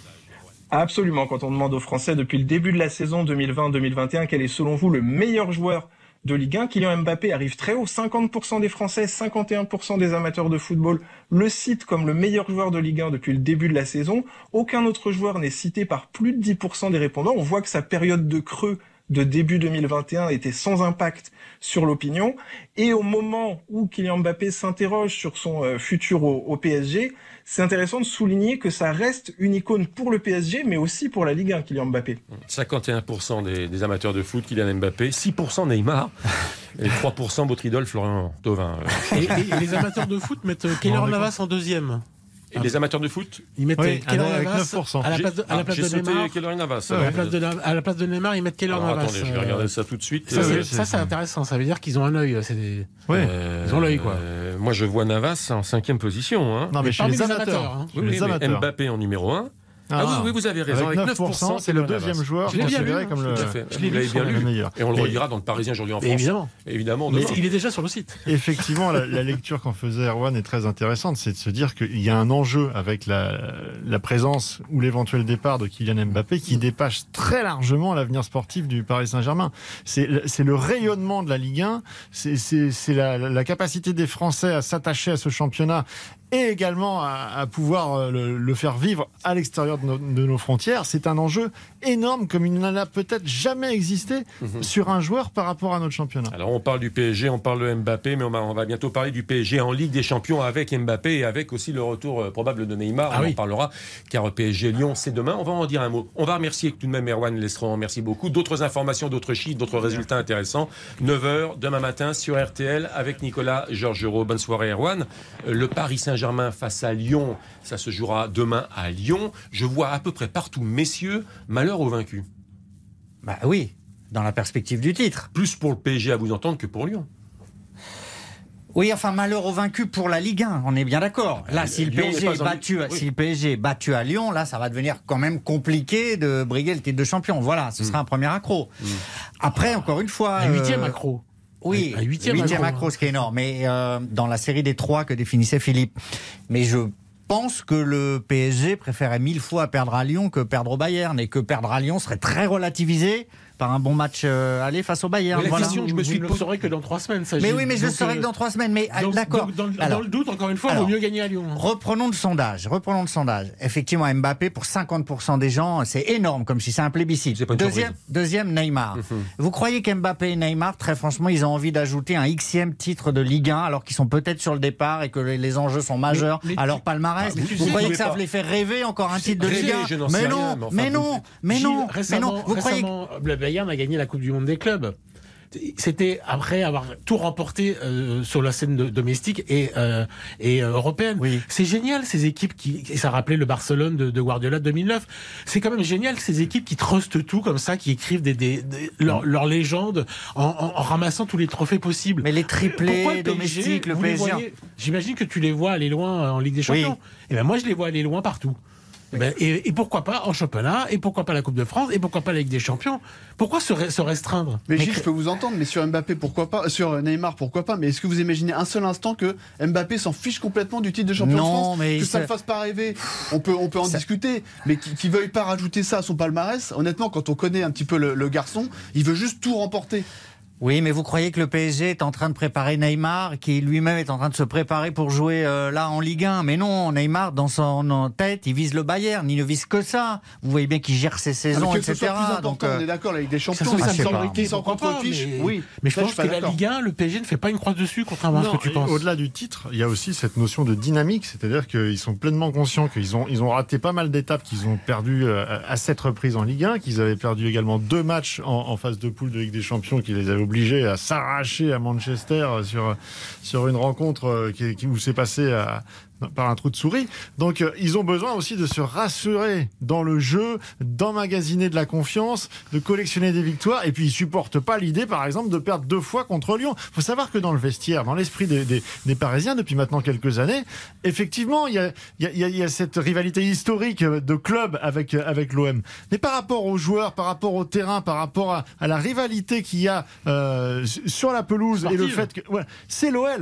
Absolument, quand on demande aux Français depuis le début de la saison 2020-2021 quel est selon vous le meilleur joueur de Ligue 1, Kylian Mbappé arrive très haut, 50% des Français, 51% des amateurs de football le citent comme le meilleur joueur de Ligue 1 depuis le début de la saison. Aucun autre joueur n'est cité par plus de 10% des répondants. On voit que sa période de creux de début 2021 était sans impact sur l'opinion. Et au moment où Kylian Mbappé s'interroge sur son futur au PSG, c'est intéressant de souligner que ça reste une icône pour le PSG, mais aussi pour la Ligue 1, Kylian Mbappé. 51% des amateurs de foot, Kylian Mbappé, 6% Neymar, et 3% votre idole, Florian Thauvin. Et les amateurs de foot mettent Keylor Navas en deuxième. Et les amateurs de foot, ils mettent Keylor avec Navas 9%. à la place de Neymar. Keylor Navas. À la place de Neymar, ils mettent Keylor Navas. Attendez, je vais regarder ça tout de suite. Ça, c'est intéressant. Ça veut dire qu'ils ont un œil. Ils ont l'œil, quoi. Moi, je vois Navas en 5e position. Hein. Non, mais chez les amateurs. Mais Mbappé en numéro 1. Oui, vous avez raison. Avec 9%, c'est le deuxième joueur considéré comme le meilleur. Et on le relira dans le Parisien aujourd'hui en France. Évidemment. Mais il est déjà sur le site. Effectivement, la lecture qu'en faisait Erwan est très intéressante. C'est de se dire qu'il y a un enjeu avec la présence ou l'éventuel départ de Kylian Mbappé qui dépasse très largement l'avenir sportif du Paris Saint-Germain. C'est le rayonnement de la Ligue 1, c'est la capacité des Français à s'attacher à ce championnat et également à pouvoir le faire vivre à l'extérieur de nos frontières. C'est un enjeu énorme comme il n'en a peut-être jamais existé sur un joueur par rapport à notre championnat. Alors on parle du PSG, on parle de Mbappé, mais on va bientôt parler du PSG en Ligue des Champions avec Mbappé et avec aussi le retour probable de Neymar. On en parlera car PSG-Lyon c'est demain. On va en dire un mot. On va remercier tout de même Erwan Lestron, merci beaucoup. D'autres informations, d'autres chiffres, d'autres résultats intéressants. 9h demain matin sur RTL avec Nicolas Georgerot. Bonne soirée Erwan. Le Paris Saint-Germain face à Lyon, ça se jouera demain à Lyon. Je vois à peu près partout, messieurs, malheur aux vaincus. Bah oui, dans la perspective du titre. Plus pour le PSG à vous entendre que pour Lyon. Oui, enfin, malheur aux vaincus pour la Ligue 1, on est bien d'accord. Là, si le PSG est battu à Lyon, là, ça va devenir quand même compliqué de briguer le titre de champion. Voilà, ce sera un premier accro. Après, encore une fois... Un 8e accro. Oui, 8e accro, ce qui est énorme. Mais dans la série des 3 que définissait Philippe. Mais je pense que le PSG préférait 1000 fois perdre à Lyon que perdre au Bayern. Et que perdre à Lyon serait très relativisé par un bon match aller face au Bayern. La question que je me suis posée, saurais que dans 3 semaines. Mais oui, mais je saurais que dans 3 semaines. Mais d'accord. Dans le doute, encore une fois, il vaut mieux gagner à Lyon. Reprenons le sondage. Effectivement, Mbappé, pour 50% des gens, c'est énorme, comme si c'est un plébiscite. Deuxième, Neymar. Vous croyez qu'Mbappé et Neymar, très franchement, ils ont envie d'ajouter un Xème titre de Ligue 1, alors qu'ils sont peut-être sur le départ et que les enjeux sont majeurs à leur palmarès? Vous croyez que ça les fait rêver encore un titre de Ligue 1? Mais non. Vous croyez que Bayern a gagné la Coupe du Monde des clubs. C'était après avoir tout remporté sur la scène domestique et européenne. Oui. C'est génial ces équipes ça rappelait le Barcelone de Guardiola de 2009. C'est quand même génial ces équipes qui trustent tout comme ça, qui écrivent leurs légendes en ramassant tous les trophées possibles. Mais les triplés domestiques, le PSG. J'imagine que tu les vois aller loin en Ligue des Champions. Et ben moi je les vois aller loin partout. Et pourquoi pas en championnat, et pourquoi pas la Coupe de France, et pourquoi pas la Ligue des Champions? Pourquoi se restreindre? Mais Gilles, je peux vous entendre, mais sur Mbappé, pourquoi pas? Sur Neymar, pourquoi pas? Mais est-ce que vous imaginez un seul instant que Mbappé s'en fiche complètement du titre de champion de France? Que ça ne fasse pas rêver? On peut en discuter, mais qu'il veuille pas rajouter ça à son palmarès, honnêtement, quand on connaît un petit peu le garçon, il veut juste tout remporter. Oui, mais vous croyez que le PSG est en train de préparer Neymar, qui lui-même est en train de se préparer pour jouer là en Ligue 1? Mais non, Neymar, dans son tête, il vise le Bayern, il ne vise que ça. Vous voyez bien qu'il gère ses saisons, etc. Plus important, on est d'accord, avec des champions, qui s'en contre-fiche. Oui, mais je pense que la Ligue 1, le PSG ne fait pas une croix dessus, contrairement à ce que tu penses. Au-delà du titre, il y a aussi cette notion de dynamique, c'est-à-dire qu'ils sont pleinement conscients qu'ils ont raté pas mal d'étapes, qu'ils ont perdu à 7 reprises en Ligue 1, qu'ils avaient perdu également 2 matchs en phase de poule de Ligue des Champions, qui les avaient obligés à s'arracher à Manchester sur une rencontre où c'est passé par un trou de souris. Donc ils ont besoin aussi de se rassurer dans le jeu, d'emmagasiner de la confiance, de collectionner des victoires, et puis ils supportent pas l'idée par exemple de perdre 2 fois contre Lyon. Il faut savoir que dans le vestiaire, dans l'esprit des Parisiens depuis maintenant quelques années, effectivement il y a cette rivalité historique de club avec l'OM. Mais par rapport aux joueurs, par rapport au terrain, par rapport à la rivalité qu'il y a sur la pelouse sportive. Et le fait que c'est l'OL.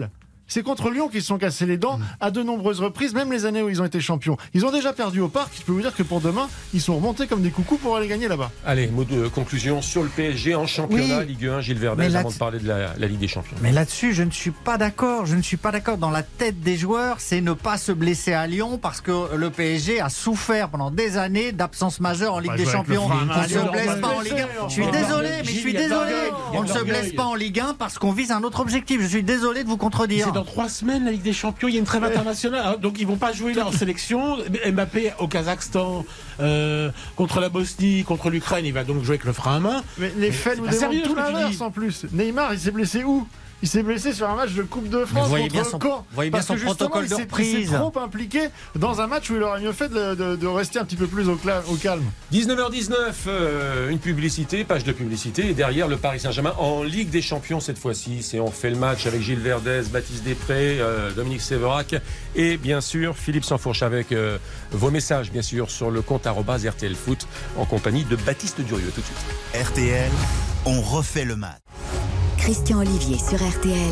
C'est contre Lyon qu'ils se sont cassés les dents à de nombreuses reprises, même les années où ils ont été champions. Ils ont déjà perdu au Parc. Je peux vous dire que pour demain, ils sont remontés comme des coucous pour aller gagner là-bas. Allez, mot de conclusion sur le PSG en championnat, Ligue 1, Gilles Verdez, avant de parler de la Ligue des Champions. Mais là-dessus, je ne suis pas d'accord. Je ne suis pas d'accord. Dans la tête des joueurs, c'est ne pas se blesser à Lyon parce que le PSG a souffert pendant des années d'absence majeure en Ligue des Champions. On ne se blesse pas en Ligue 1. Je suis désolé, mais je suis désolé. On ne se blesse pas en Ligue 1 parce qu'on vise un autre objectif. Je suis désolé de vous contredire. C'est dans 3 semaines la Ligue des Champions, il y a une trêve internationale, donc ils vont pas jouer là en sélection. Mbappé au Kazakhstan, contre la Bosnie, contre l'Ukraine, il va donc jouer avec le frein à main. Mais les faits nous démontrent tout l'inverse en plus. Neymar, il s'est blessé où ? Il s'est blessé sur un match de Coupe de France contre Caen. Vous voyez bien son protocole de reprise. Il s'est trop impliqué dans un match où il aurait mieux fait de rester un petit peu plus au calme. 19h19, une publicité, page de publicité, et derrière le Paris Saint-Germain en Ligue des Champions cette fois-ci. C'est on fait le match avec Gilles Verdez, Baptiste Després, Dominique Séverac et bien sûr Philippe Sansfourche avec vos messages bien sûr sur le compte @RTL Foot en compagnie de Baptiste Durieux. Tout de suite. RTL, on refait le match. Christian Olivier sur RTL.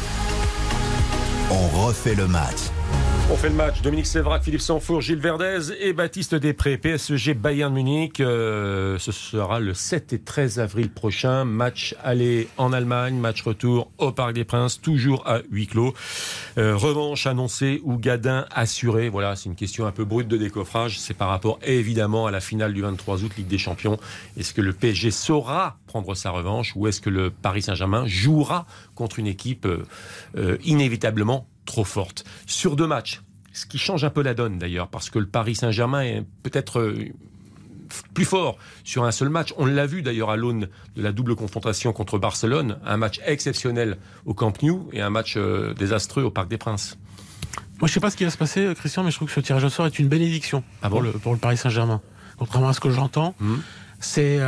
On refait le match. On fait le match. Dominique Séverac, Philippe Sansfourche, Gilles Verdez et Baptiste Després. PSG Bayern Munich. Ce sera le 7 et 13 avril prochain. Match aller en Allemagne, match retour au Parc des Princes, toujours à huis clos. Revanche annoncée ou Gadin assuré. Voilà, c'est une question un peu brute de décoffrage. C'est par rapport évidemment à la finale du 23 août, Ligue des Champions. Est-ce que le PSG saura prendre sa revanche ou est-ce que le Paris Saint-Germain jouera contre une équipe inévitablement trop forte sur 2 matchs, ce qui change un peu la donne d'ailleurs, parce que le Paris Saint-Germain est peut-être plus fort sur un seul match. On l'a vu d'ailleurs à l'aune de la double confrontation contre Barcelone, un match exceptionnel au Camp Nou et un match désastreux au Parc des Princes. Moi je sais pas ce qui va se passer, Christian, mais je trouve que ce tirage au sort est une bénédiction pour le Paris Saint-Germain. Contrairement à ce que j'entends, c'est...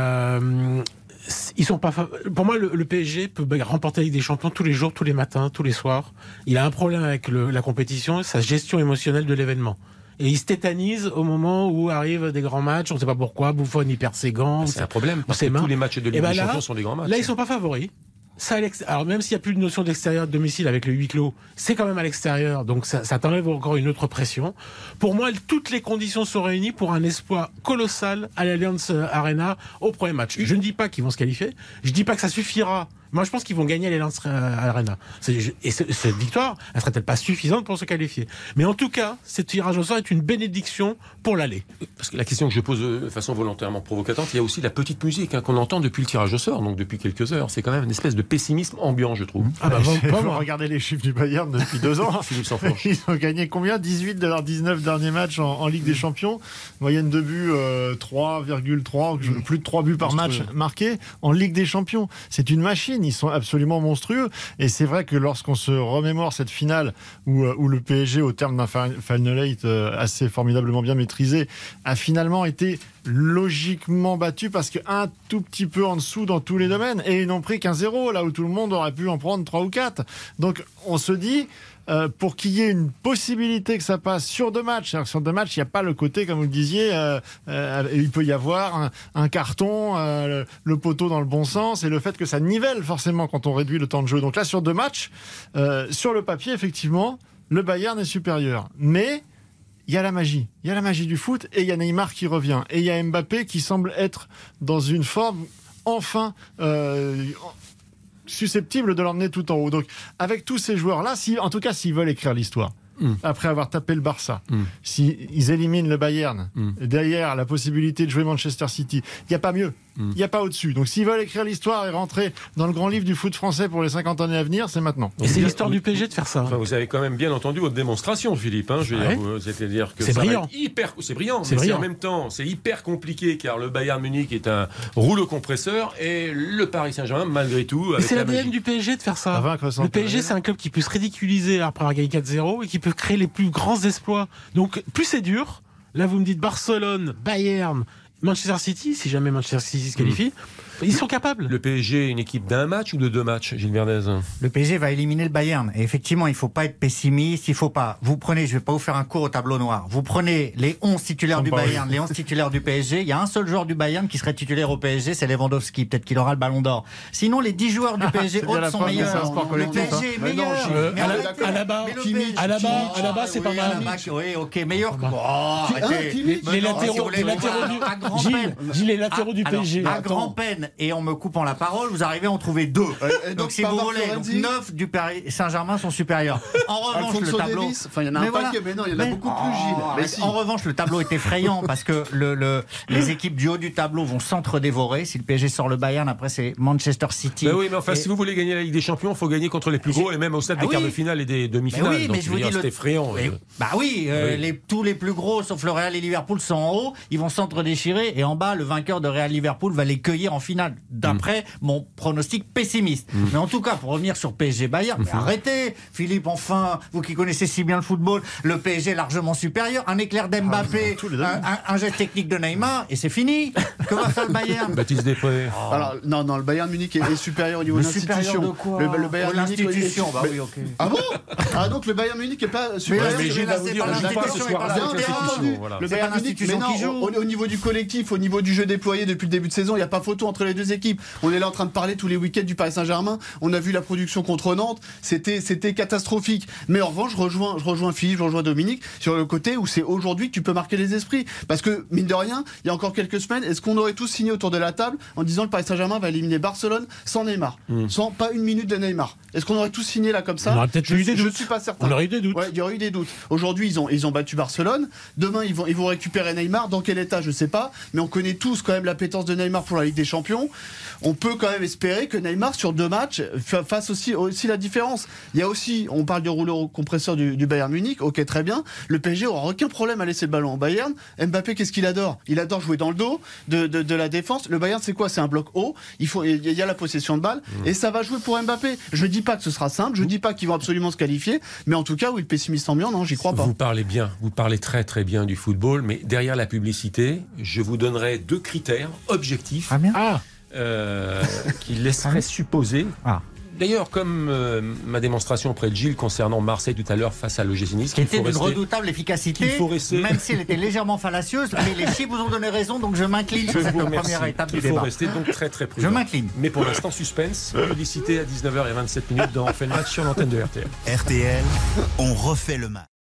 ils sont pas pour moi le PSG peut remporter la Ligue des Champions tous les jours, tous les matins, tous les soirs. Il a un problème avec la compétition, sa gestion émotionnelle de l'événement. Et il se tétanise au moment où arrivent des grands matchs, on ne sait pas pourquoi, Buffon il perd ses gants. C'est un problème, parce que tous les matchs de Ligue des Champions sont des grands matchs. Là, ils sont pas favoris. Ça, alors même s'il n'y a plus de notion d'extérieur de domicile avec le huis clos, c'est quand même à l'extérieur, donc ça t'enlève encore une autre pression. Pour moi, toutes les conditions sont réunies pour un espoir colossal à l'Allianz Arena au premier match. Je ne dis pas qu'ils vont se qualifier, je ne dis pas que ça suffira. Moi, je pense qu'ils vont gagner à l'Allianz Arena. Et cette victoire, elle serait peut-être pas suffisante pour se qualifier. Mais en tout cas, ce tirage au sort est une bénédiction pour l'aller. Parce que la question que je pose de façon volontairement provocatante, il y a aussi la petite musique qu'on entend depuis le tirage au sort, donc depuis quelques heures. C'est quand même une espèce de pessimisme ambiant, je trouve. Regardez les chiffres du Bayern depuis 2 ans. Philippe Sansfourche. Ils ont gagné combien ? 18 de leurs 19 derniers matchs en Ligue des Champions. Moyenne de buts 3,3, plus de 3 buts par match marqués en Ligue des Champions. C'est une machine. Ils sont absolument monstrueux. Et c'est vrai que lorsqu'on se remémore cette finale où le PSG, au terme d'un Final 8 assez formidablement bien maîtrisé, a finalement été logiquement battu parce qu'un tout petit peu en dessous dans tous les domaines. Et ils n'ont pris qu'un 0, là où tout le monde aurait pu en prendre 3 ou 4. Donc on se dit... pour qu'il y ait une possibilité que ça passe sur 2 matchs. Alors, sur 2 matchs, il n'y a pas le côté, comme vous le disiez, il peut y avoir un carton, le poteau dans le bon sens, et le fait que ça nivelle forcément quand on réduit le temps de jeu. Donc là, sur 2 matchs, sur le papier, effectivement, le Bayern est supérieur. Mais il y a la magie. Il y a la magie du foot, et il y a Neymar qui revient. Et il y a Mbappé qui semble être dans une forme, enfin... susceptible de l'emmener tout en haut. Donc, avec tous ces joueurs-là, en tout cas, s'ils veulent écrire l'histoire, après avoir tapé le Barça, s'ils éliminent le Bayern, derrière la possibilité de jouer Manchester City, il n'y a pas mieux. Il n'y a pas au-dessus. Donc s'ils veulent écrire l'histoire et rentrer dans le grand livre du foot français pour les 50 années à venir, c'est maintenant. Et c'est l'histoire du PSG de faire ça. Enfin, vous avez quand même bien entendu votre démonstration, Philippe. C'est-à-dire que c'est brillant. C'est brillant. En même temps, c'est hyper compliqué car le Bayern Munich est un rouleau compresseur et le Paris Saint-Germain, malgré tout. C'est l'ADN du PSG de faire ça. Le PSG, c'est un club qui peut se ridiculiser après avoir gagné 4-0 et qui peut créer les plus grands exploits. Donc plus c'est dur. Là, vous me dites Barcelone, Bayern, Manchester City, si jamais Manchester City se qualifie, Ils sont capables. Le PSG est une équipe d'un match ou de 2 matchs, Gilles Verdez? Le PSG va éliminer le Bayern. Et effectivement, il ne faut pas être pessimiste. Il faut pas. Vous prenez, je ne vais pas vous faire un cours au tableau noir. Vous prenez les 11 titulaires du Bayern, les 11 titulaires du PSG. Il y a un seul joueur du Bayern qui serait titulaire au PSG, c'est Lewandowski. Peut-être qu'il aura le ballon d'or. Sinon, les 10 joueurs du PSG autres sont meilleurs. Le PSG est meilleur. À la bas, c'est pas mal. Oui, ok, meilleur que. Les latéraux du PSG. À grand-peine, et en me coupant la parole, vous arrivez à en trouver 2. Donc si vous voulez, 9 du Paris Saint-Germain sont supérieurs. En revanche, le tableau. Il y en a un paquet, mais non, il y en a beaucoup plus, Gilles. En revanche, le tableau est effrayant parce que les équipes du haut du tableau vont s'entre-dévorer. Si le PSG sort le Bayern, après c'est Manchester City. Oui, mais enfin, si vous voulez gagner la Ligue des Champions, il faut gagner contre les plus gros et même au stade des quarts de finale et des demi-finales. Oui, mais je vous dis, c'est effrayant. Tous les plus gros, sauf le Real et Liverpool, sont en haut. Ils vont s'entre-déchirer et en bas, le vainqueur de Real Liverpool va les cueillir en finale. D'après mon pronostic pessimiste. Mais en tout cas, pour revenir sur PSG Bayern, mais arrêtez, Philippe, enfin, vous qui connaissez si bien le football, le PSG est largement supérieur. Un éclair d'Mbappé, un geste technique de Neymar, et c'est fini. Que va faire le Bayern? Baptiste Després. Alors, non, le Bayern Munich est supérieur au niveau de l'institution. De quoi? Le Bayern Munich l'institution, bah oui, ok. Ah bon? Ah donc le Bayern Munich n'est pas supérieur. Mais Gilles va vous dire, on joue pas ce soir avec l'institution. Le Bayern Munich, mais non, au niveau du collectif, au niveau du jeu déployé depuis le début de saison, il n'y a pas photo entre les deux équipes. On est là en train de parler tous les week-ends du Paris Saint-Germain. On a vu la production contre Nantes, c'était catastrophique. Mais en revanche, je rejoins Philippe, je rejoins Dominique sur le côté où c'est aujourd'hui que tu peux marquer les esprits. Parce que mine de rien, il y a encore quelques semaines, est-ce qu'on aurait tous signé autour de la table en disant le Paris Saint-Germain va éliminer Barcelone sans Neymar, sans pas une minute de Neymar? Est-ce qu'on aurait tous signé là comme ça? On aurait peut-être eu des doutes. Je suis pas certain. On aurait eu des doutes. Ouais, il y aurait eu des doutes. Aujourd'hui, ils ont battu Barcelone. Demain, ils vont récupérer Neymar. Dans quel état, je sais pas. Mais on connaît tous quand même l'appétence de Neymar pour la Ligue des Champions. On peut quand même espérer que Neymar, sur 2 matchs, fasse aussi la différence. Il y a aussi, on parle du rouleau compresseur du Bayern Munich. Ok, très bien. Le PSG aura aucun problème à laisser le ballon au Bayern. Mbappé, qu'est-ce qu'il adore? Il adore jouer dans le dos de la défense. Le Bayern, c'est quoi? C'est un bloc haut. Il y a la possession de balle. Et ça va jouer pour Mbappé. Je dis pas que ce sera simple. Je dis pas qu'ils vont absolument se qualifier. Mais en tout cas, oui, le pessimiste ambiant, non, j'y crois pas. Vous parlez bien. Vous parlez très très bien du football. Mais derrière la publicité, je vous donnerai 2 critères objectifs qui laisseraient supposer. D'ailleurs, comme ma démonstration auprès de Gilles concernant Marseille tout à l'heure face à l'OGC Nice, qui était d'une redoutable efficacité, même si elle était légèrement fallacieuse, mais les chiffres vous ont donné raison, donc je m'incline sur cette première étape du débat. Il faut rester donc très très prudent. Je m'incline. Mais pour l'instant, suspense, publicité à 19h27 dans On fait le match sur l'antenne de RTL. RTL, on refait le match.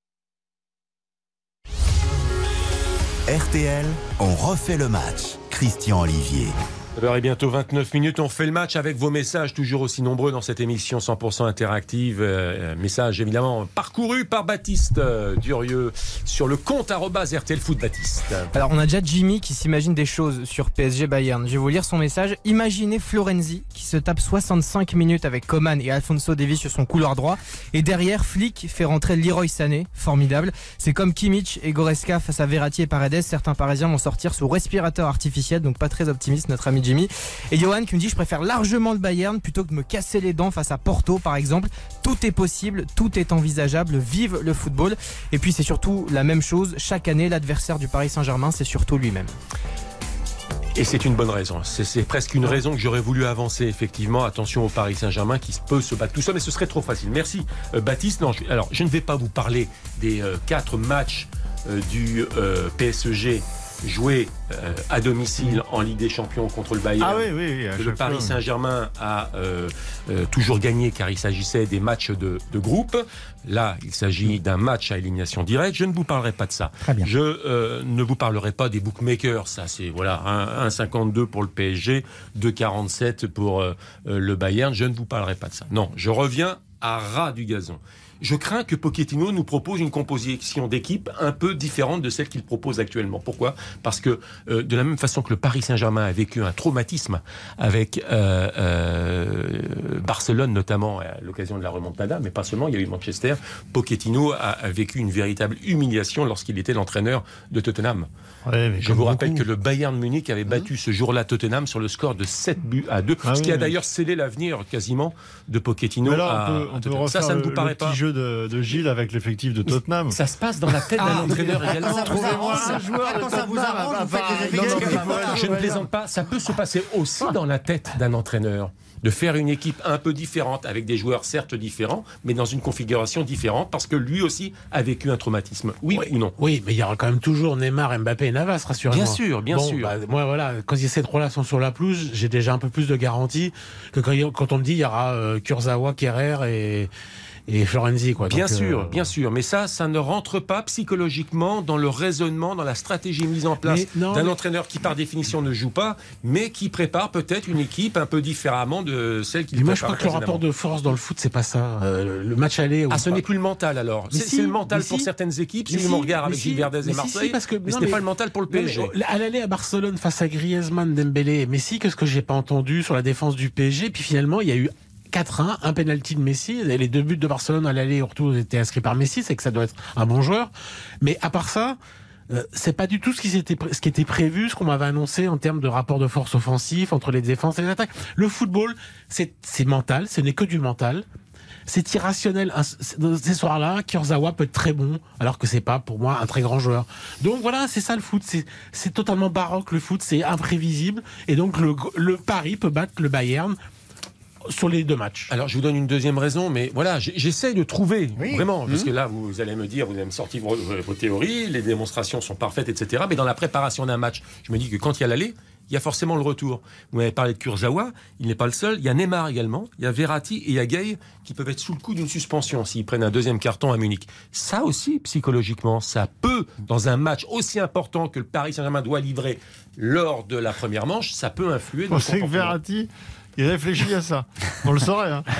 RTL, on refait le match. Christian Olivier. Alors, et bientôt 29 minutes, on fait le match avec vos messages toujours aussi nombreux dans cette émission 100% interactive. Message évidemment parcouru par Baptiste Durieux sur le compte @RTL Foot Baptiste. Alors on a déjà Jimmy qui s'imagine des choses sur PSG Bayern. Je vais vous lire son message. Imaginez Florenzi qui se tape 65 minutes avec Coman et Alphonso Davies sur son couloir droit. Et derrière, Flick fait rentrer Leroy Sané. Formidable. C'est comme Kimmich et Goretzka face à Verratti et Paredes. Certains Parisiens vont sortir sous respirateur artificiel, donc pas très optimiste notre ami Jimmy. Et Johan qui me dit je préfère largement le Bayern plutôt que de me casser les dents face à Porto par exemple. Tout est possible, tout est envisageable, vive le football. Et puis c'est surtout la même chose, chaque année l'adversaire du Paris Saint-Germain c'est surtout lui-même. Et c'est une bonne raison. C'est presque une raison que j'aurais voulu avancer, effectivement. Attention au Paris Saint-Germain qui peut se battre tout seul, mais ce serait trop facile. Merci Baptiste. Non, alors je ne vais pas vous parler des 4 matchs du PSG joué à domicile en Ligue des Champions contre le Bayern. Le Paris Saint-Germain a toujours gagné car il s'agissait des matchs de groupe. Là, il s'agit d'un match à élimination directe. Je ne vous parlerai pas de ça. Je ne vous parlerai pas des bookmakers. Ça, c'est 1,52 pour le PSG, 2,47 pour le Bayern. Je ne vous parlerai pas de ça. Non, je reviens à ras du gazon. Je crains que Pochettino nous propose une composition d'équipe un peu différente de celle qu'il propose actuellement. Pourquoi ? Parce que de la même façon que le Paris Saint-Germain a vécu un traumatisme avec Barcelone notamment à l'occasion de la remontada, mais pas seulement, il y a eu Manchester, Pochettino a vécu une véritable humiliation lorsqu'il était l'entraîneur de Tottenham. Je vous rappelle que le Bayern Munich avait battu ce jour-là Tottenham sur le score de 7-2, ce qui a d'ailleurs scellé l'avenir quasiment de Pochettino. On peut refaire ça ne vous paraît le pas petit jeu jeu de Gilles avec l'effectif de Tottenham. Ça se passe dans la tête d'un entraîneur également. Trouvez-moi un joueur quand ça vous arrange, vous faites des effectifs. Je ne plaisante pas. Ça peut se passer aussi dans la tête d'un entraîneur. De faire une équipe un peu différente, avec des joueurs certes différents, mais dans une configuration différente, parce que lui aussi a vécu un traumatisme. Oui ou non? Oui, mais il y aura quand même toujours Neymar, Mbappé et Navas, rassurez-moi. Bien sûr. Bah, moi, voilà, quand il y a ces trois-là sont sur la pelouse, j'ai déjà un peu plus de garantie que quand on me dit il y aura Kurzawa, Kerrer et Florenzi, quoi. Bien sûr, mais ça ne rentre pas psychologiquement dans le raisonnement, dans la stratégie mise en place d'un entraîneur qui par définition ne joue pas, mais qui prépare peut-être une équipe un peu différemment de celle qu'il prépare. Moi je crois que le rapport de force dans le foot, c'est pas ça. Le match aller. Ce n'est plus le mental alors. C'est le mental pour certaines équipes. Si on regarde avec Gilles Verdez et Marseille, mais ce n'est pas le mental pour le PSG. À l'aller à Barcelone face à Griezmann, Dembélé et Messi, qu'est-ce que j'ai pas entendu sur la défense du PSG? Puis finalement, il y a eu 4-1, un penalty de Messi, et les 2 buts de Barcelone à l'aller et au retour étaient inscrits par Messi, c'est que ça doit être un bon joueur. Mais à part ça, c'est pas du tout ce qui était prévu, ce qu'on m'avait annoncé en termes de rapport de force offensif entre les défenses et les attaques. Le football, c'est mental, ce n'est que du mental. C'est irrationnel. Ces soirs-là, Kurzawa peut être très bon, alors que c'est pas, pour moi, un très grand joueur. Donc voilà, c'est ça le foot. C'est totalement baroque, le foot, c'est imprévisible. Et donc le Paris peut battre le Bayern sur les 2 matchs. Alors je vous donne une deuxième raison, mais voilà, j'essaie de trouver, vraiment, parce que là vous allez me dire, vous allez me sortir vos théories, les démonstrations sont parfaites, etc. Mais dans la préparation d'un match, je me dis que quand il y a l'aller, il y a forcément le retour. Vous m'avez parlé de Kurzawa, il n'est pas le seul, il y a Neymar également, il y a Verratti et il y a Gueye qui peuvent être sous le coup d'une suspension s'ils prennent un deuxième carton à Munich. Ça aussi, psychologiquement, ça peut, dans un match aussi important que le Paris Saint-Germain doit livrer lors de la première manche, ça peut influer. On sait que Verratti, il réfléchit à ça. On le saurait. Hein.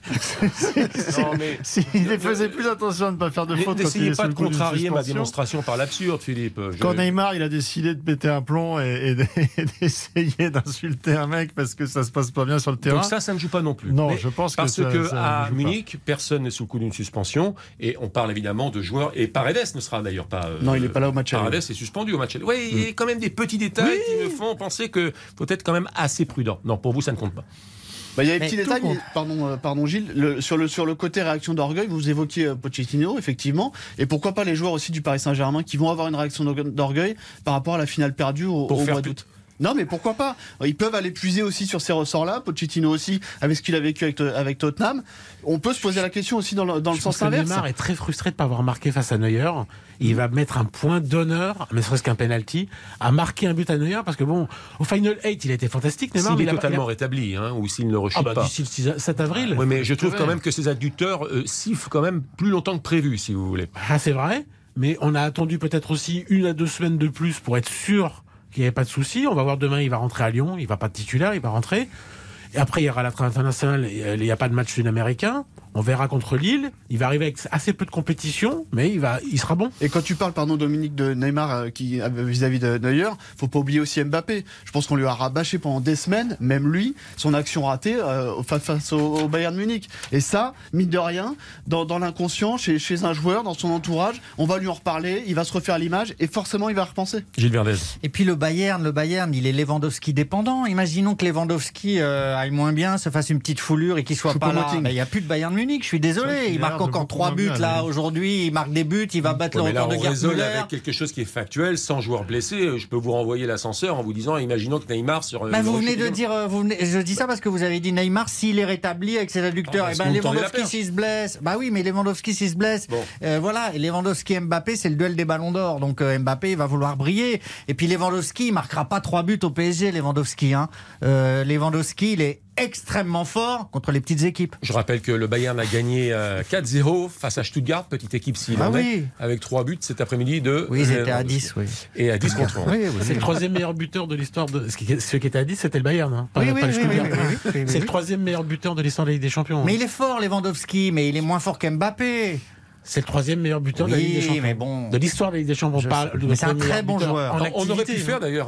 S'il faisait plus attention à ne pas faire de fautes. N'essayez pas de contrarier ma démonstration par l'absurde, Philippe. Quand Neymar, il a décidé de péter un plomb et d'essayer d'insulter un mec parce que ça se passe pas bien sur le terrain. Donc ça ne joue pas non plus. Non, je pense parce que à Munich, personne n'est sous le coup d'une suspension et on parle évidemment de joueurs. Et Paredes ne sera d'ailleurs pas. Non, il n'est pas là au match. Paredes est suspendu au match. Oui, il y a quand même des petits détails qui me font penser que faut être quand même assez prudent. Non, pour vous, ça ne compte pas. Il y a un petit détail, pardon Gilles, sur le côté réaction d'orgueil, vous évoquiez Pochettino, effectivement, et pourquoi pas les joueurs aussi du Paris Saint-Germain qui vont avoir une réaction d'orgueil par rapport à la finale perdue au mois d'août. Non, mais pourquoi pas? Ils peuvent aller puiser aussi sur ces ressorts-là. Pochettino aussi, avec ce qu'il a vécu avec Tottenham. On peut se poser la question aussi dans le sens inverse. Neymar est très frustré de ne pas avoir marqué face à Neuer. Il va mettre un point d'honneur, mais serait-ce qu'un penalty, à marquer un but à Neuer, parce que bon, au Final 8, il a été fantastique, Neymar. S'il est totalement rétabli, ou s'il ne le rechute pas. D'ici le 7 avril. Oui, mais je trouve quand même que ces adducteurs sifflent quand même plus longtemps que prévu, si vous voulez. Ah, c'est vrai, mais on a attendu peut-être aussi 1 à 2 semaines de plus pour être sûr qu'il n'y avait pas de souci. On va voir demain, il va rentrer à Lyon, il va pas de titulaire, il va rentrer. Et après, il y aura la trêve internationale, il n'y a pas de match sud-américain. On verra contre Lille. Il va arriver avec assez peu de compétition, mais il sera bon. Et quand tu parles, Dominique, de Neymar vis-à-vis de Neuer, faut pas oublier aussi Mbappé. Je pense qu'on lui a rabâché pendant des semaines, même lui, son action ratée face au Bayern Munich. Et ça, mine de rien, dans l'inconscient, chez un joueur, dans son entourage, on va lui en reparler, il va se refaire l'image et forcément il va repenser. Gilles Verdez. Et puis le Bayern, il est Lewandowski dépendant. Imaginons que Lewandowski aille moins bien, se fasse une petite foulure et qu'il soit pas là. Il n'y a plus de Bayern Munich. Je suis désolé, il marque encore 3 buts là aujourd'hui, il marque des buts, il va battre le record de Gerd Müller. Avec quelque chose qui est factuel, sans joueur blessé, je peux vous renvoyer l'ascenseur en vous disant, imaginons que Neymar sur. Vous venez de dire, je dis ça parce que vous avez dit Neymar s'il est rétabli avec ses adducteurs. Lewandowski s'il se blesse, mais Lewandowski s'il se blesse, voilà. Et Lewandowski Mbappé, c'est le duel des Ballons d'Or, donc Mbappé il va vouloir briller. Et puis Lewandowski, il marquera pas 3 buts au PSG, Lewandowski. Lewandowski, il est extrêmement fort contre les petites équipes. Je rappelle que le Bayern a gagné 4-0 face à Stuttgart, petite équipe s'il en est, avec 3 buts cet après-midi de... Oui, ils étaient à 10, oui. Et à 10 contre 1. C'est le 3e meilleur buteur de l'histoire de... Ce qui était à 10, c'était le Bayern, pas le Stuttgart. C'est le 3e meilleur buteur de l'histoire de la Ligue des Champions. Mais il est fort, Lewandowski, mais il est moins fort qu'Mbappé. C'est le 3e meilleur buteur de la Ligue des Champions. Mais bon, de l'histoire de la Ligue des Champions. Mais c'est un très bon joueur. On aurait pu faire d'ailleurs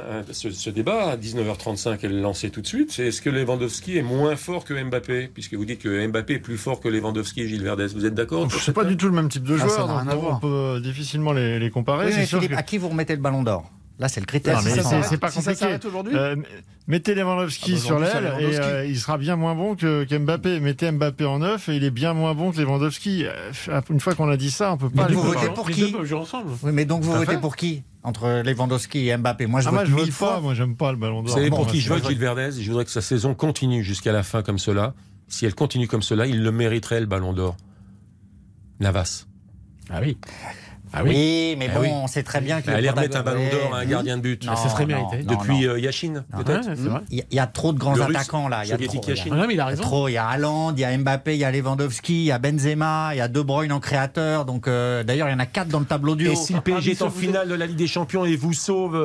ce débat à 19h35 et le lancer tout de suite. C'est est-ce que Lewandowski est moins fort que Mbappé? Puisque vous dites que Mbappé est plus fort que Lewandowski et Gilles Verdez. Vous êtes d'accord? C'est pas du tout le même type de joueur. On peut difficilement les comparer. Oui, Philippe, à qui vous remettez le Ballon d'Or? Là, c'est le critère. Non, mais c'est pas si ça compliqué. s'arrête aujourd'hui Mettez Lewandowski sur l'aile et il sera bien moins bon qu'Mbappé. Mettez Mbappé en 9 et il est bien moins bon que Lewandowski. Une fois qu'on a dit ça, on peut pas. Vous votez pour qui? Les deux peuvent jouer ensemble. Oui, mais donc vous votez pour qui entre Lewandowski et Mbappé? Moi, je vote je 1000 vote fois. pas. Moi, j'aime pas le Ballon d'Or. Vous savez pour qui je vote, Gilles Verdez? Je voudrais que sa saison continue jusqu'à la fin comme cela. Si elle continue comme cela, il le mériterait, le Ballon d'Or. Navas. Ah oui. Oui, mais bon, on sait très bien qu'il aller remettre un Ballon d'Or à un gardien de but. Ça serait mérité. Depuis Yachine, peut-être. Il y a trop de grands attaquants là. Il y a trop. Il y a Haaland, il y a Mbappé, il y a Lewandowski, il y a Benzema, il y a De Bruyne en créateur. Donc d'ailleurs, il y en a 4 dans le tableau du haut. Et si le PSG est en finale de la Ligue des Champions et vous sauve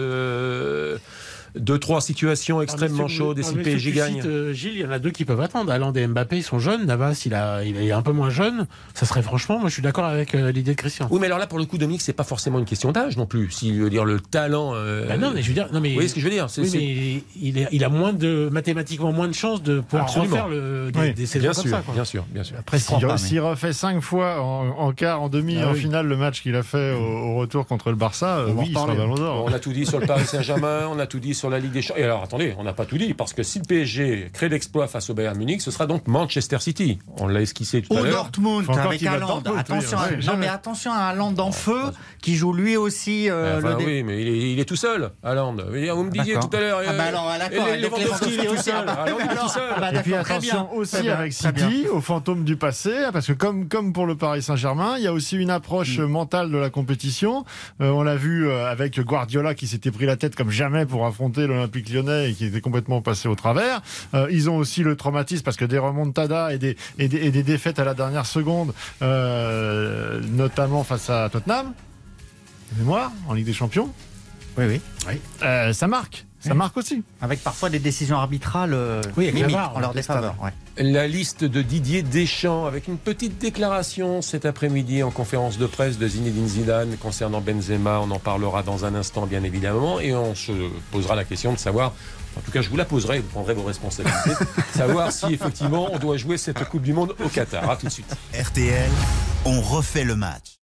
2-3 situations extrêmement chaudes, et si le PSG gagne. Gilles, il y en a 2 qui peuvent attendre. Haaland et Mbappé, ils sont jeunes. Navas, il est un peu moins jeune. Ça serait franchement, moi je suis d'accord avec l'idée de Christian. Oui, mais alors là, pour le coup, Dominique, c'est pas forcément une question d'âge non plus. Si veut dire le talent. Non, mais je veux dire. Vous voyez ce que je veux dire? Mais il a mathématiquement moins de chances de pouvoir refaire des saisons comme ça. Bien sûr. Après, s'il refait 5 fois en quart, en demi, en finale, le match qu'il a fait au retour contre le Barça, il sera Ballon d'Or. On a tout dit sur le Paris Saint-Germain, on a tout dit sur la Ligue des Champions. Et alors, attendez, on n'a pas tout dit, parce que si le PSG crée l'exploit face au Bayern Munich, ce sera donc Manchester City. On l'a esquissé tout à l'heure. Ou Dortmund, avec Haaland. Attention à Haaland en feu, qui joue lui aussi oui, mais il est tout seul, Haaland. Vous me disiez tout à l'heure. Lewandowski, il est tout seul. Haaland, il est tout seul. Et puis attention aussi avec City, au fantôme du passé, parce que comme pour le Paris Saint-Germain, il y a aussi une approche mentale de la compétition. On l'a vu avec Guardiola qui s'était pris la tête comme jamais pour affronter l'Olympique Lyonnais et qui était complètement passé au travers. Ils ont aussi le traumatisme parce que des remontadas et des défaites à la dernière seconde, notamment face à Tottenham, mémoire, en Ligue des Champions. Oui. Ça marque. Ça marque aussi. Avec parfois des décisions arbitrales en leur défaveur. La liste de Didier Deschamps avec une petite déclaration cet après-midi en conférence de presse de Zinedine Zidane concernant Benzema. On en parlera dans un instant, bien évidemment, et on se posera la question de savoir, en tout cas je vous la poserai, vous prendrez vos responsabilités, savoir si effectivement on doit jouer cette Coupe du Monde au Qatar. À tout de suite. RTL, on refait le match.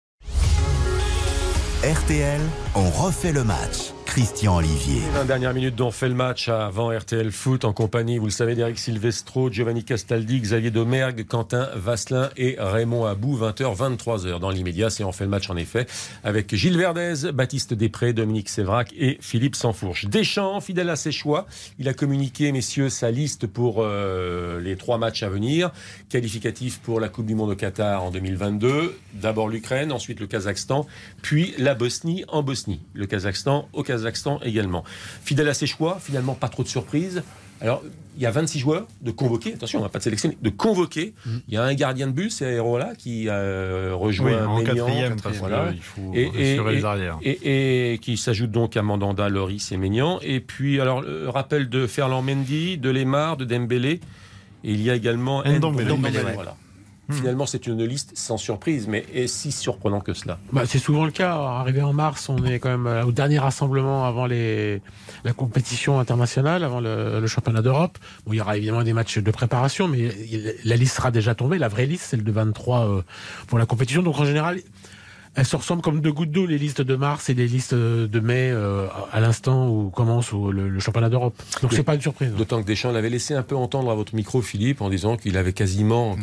RTL, on refait le match. Christian Olivier. 20 dernières minutes dont on fait le match avant RTL Foot en compagnie, vous le savez, d'Eric Silvestro, Giovanni Castaldi, Xavier Domergue, Quentin Vasselin et Raymond Abou. 20h, 23h dans l'immédiat. C'est on fait le match en effet avec Gilles Verdez, Baptiste Després, Dominique Sévrac et Philippe Sansfourche. Deschamps, fidèle à ses choix, il a communiqué, messieurs, sa liste pour les 3 matchs à venir. Qualificatif pour la Coupe du Monde au Qatar en 2022. D'abord l'Ukraine, ensuite le Kazakhstan, puis la Bosnie en Bosnie. Le Kazakhstan au Kazakhstan également. Fidèle à ses choix, finalement pas trop de surprises. Alors, il y a 26 joueurs de convoqués. Attention, on n'a pas de sélectionner, de convoqués. Il y a un gardien de but, c'est Aérola, qui rejoint en Maignan. Quatrième, parce qu'il faut assurer les arrières. Et qui s'ajoute donc à Mandanda, Loris et Maignan. Et puis, alors, le rappel de Ferland Mendy, de Lemar, de Dembélé. Et il y a également Ndombele. Voilà. Finalement, c'est une liste sans surprise, mais est si surprenant que cela? C'est souvent le cas. Arrivé en mars, on est quand même au dernier rassemblement avant la compétition internationale, avant le championnat d'Europe. Bon, il y aura évidemment des matchs de préparation, mais la liste sera déjà tombée. La vraie liste, celle de 23 pour la compétition. Donc en général, elles se ressemblent comme 2 gouttes d'eau, les listes de mars et les listes de mai, à l'instant où commence le championnat d'Europe. Donc c'est pas une surprise. D'autant que Deschamps l'avait laissé un peu entendre à votre micro, Philippe, en disant qu'il avait quasiment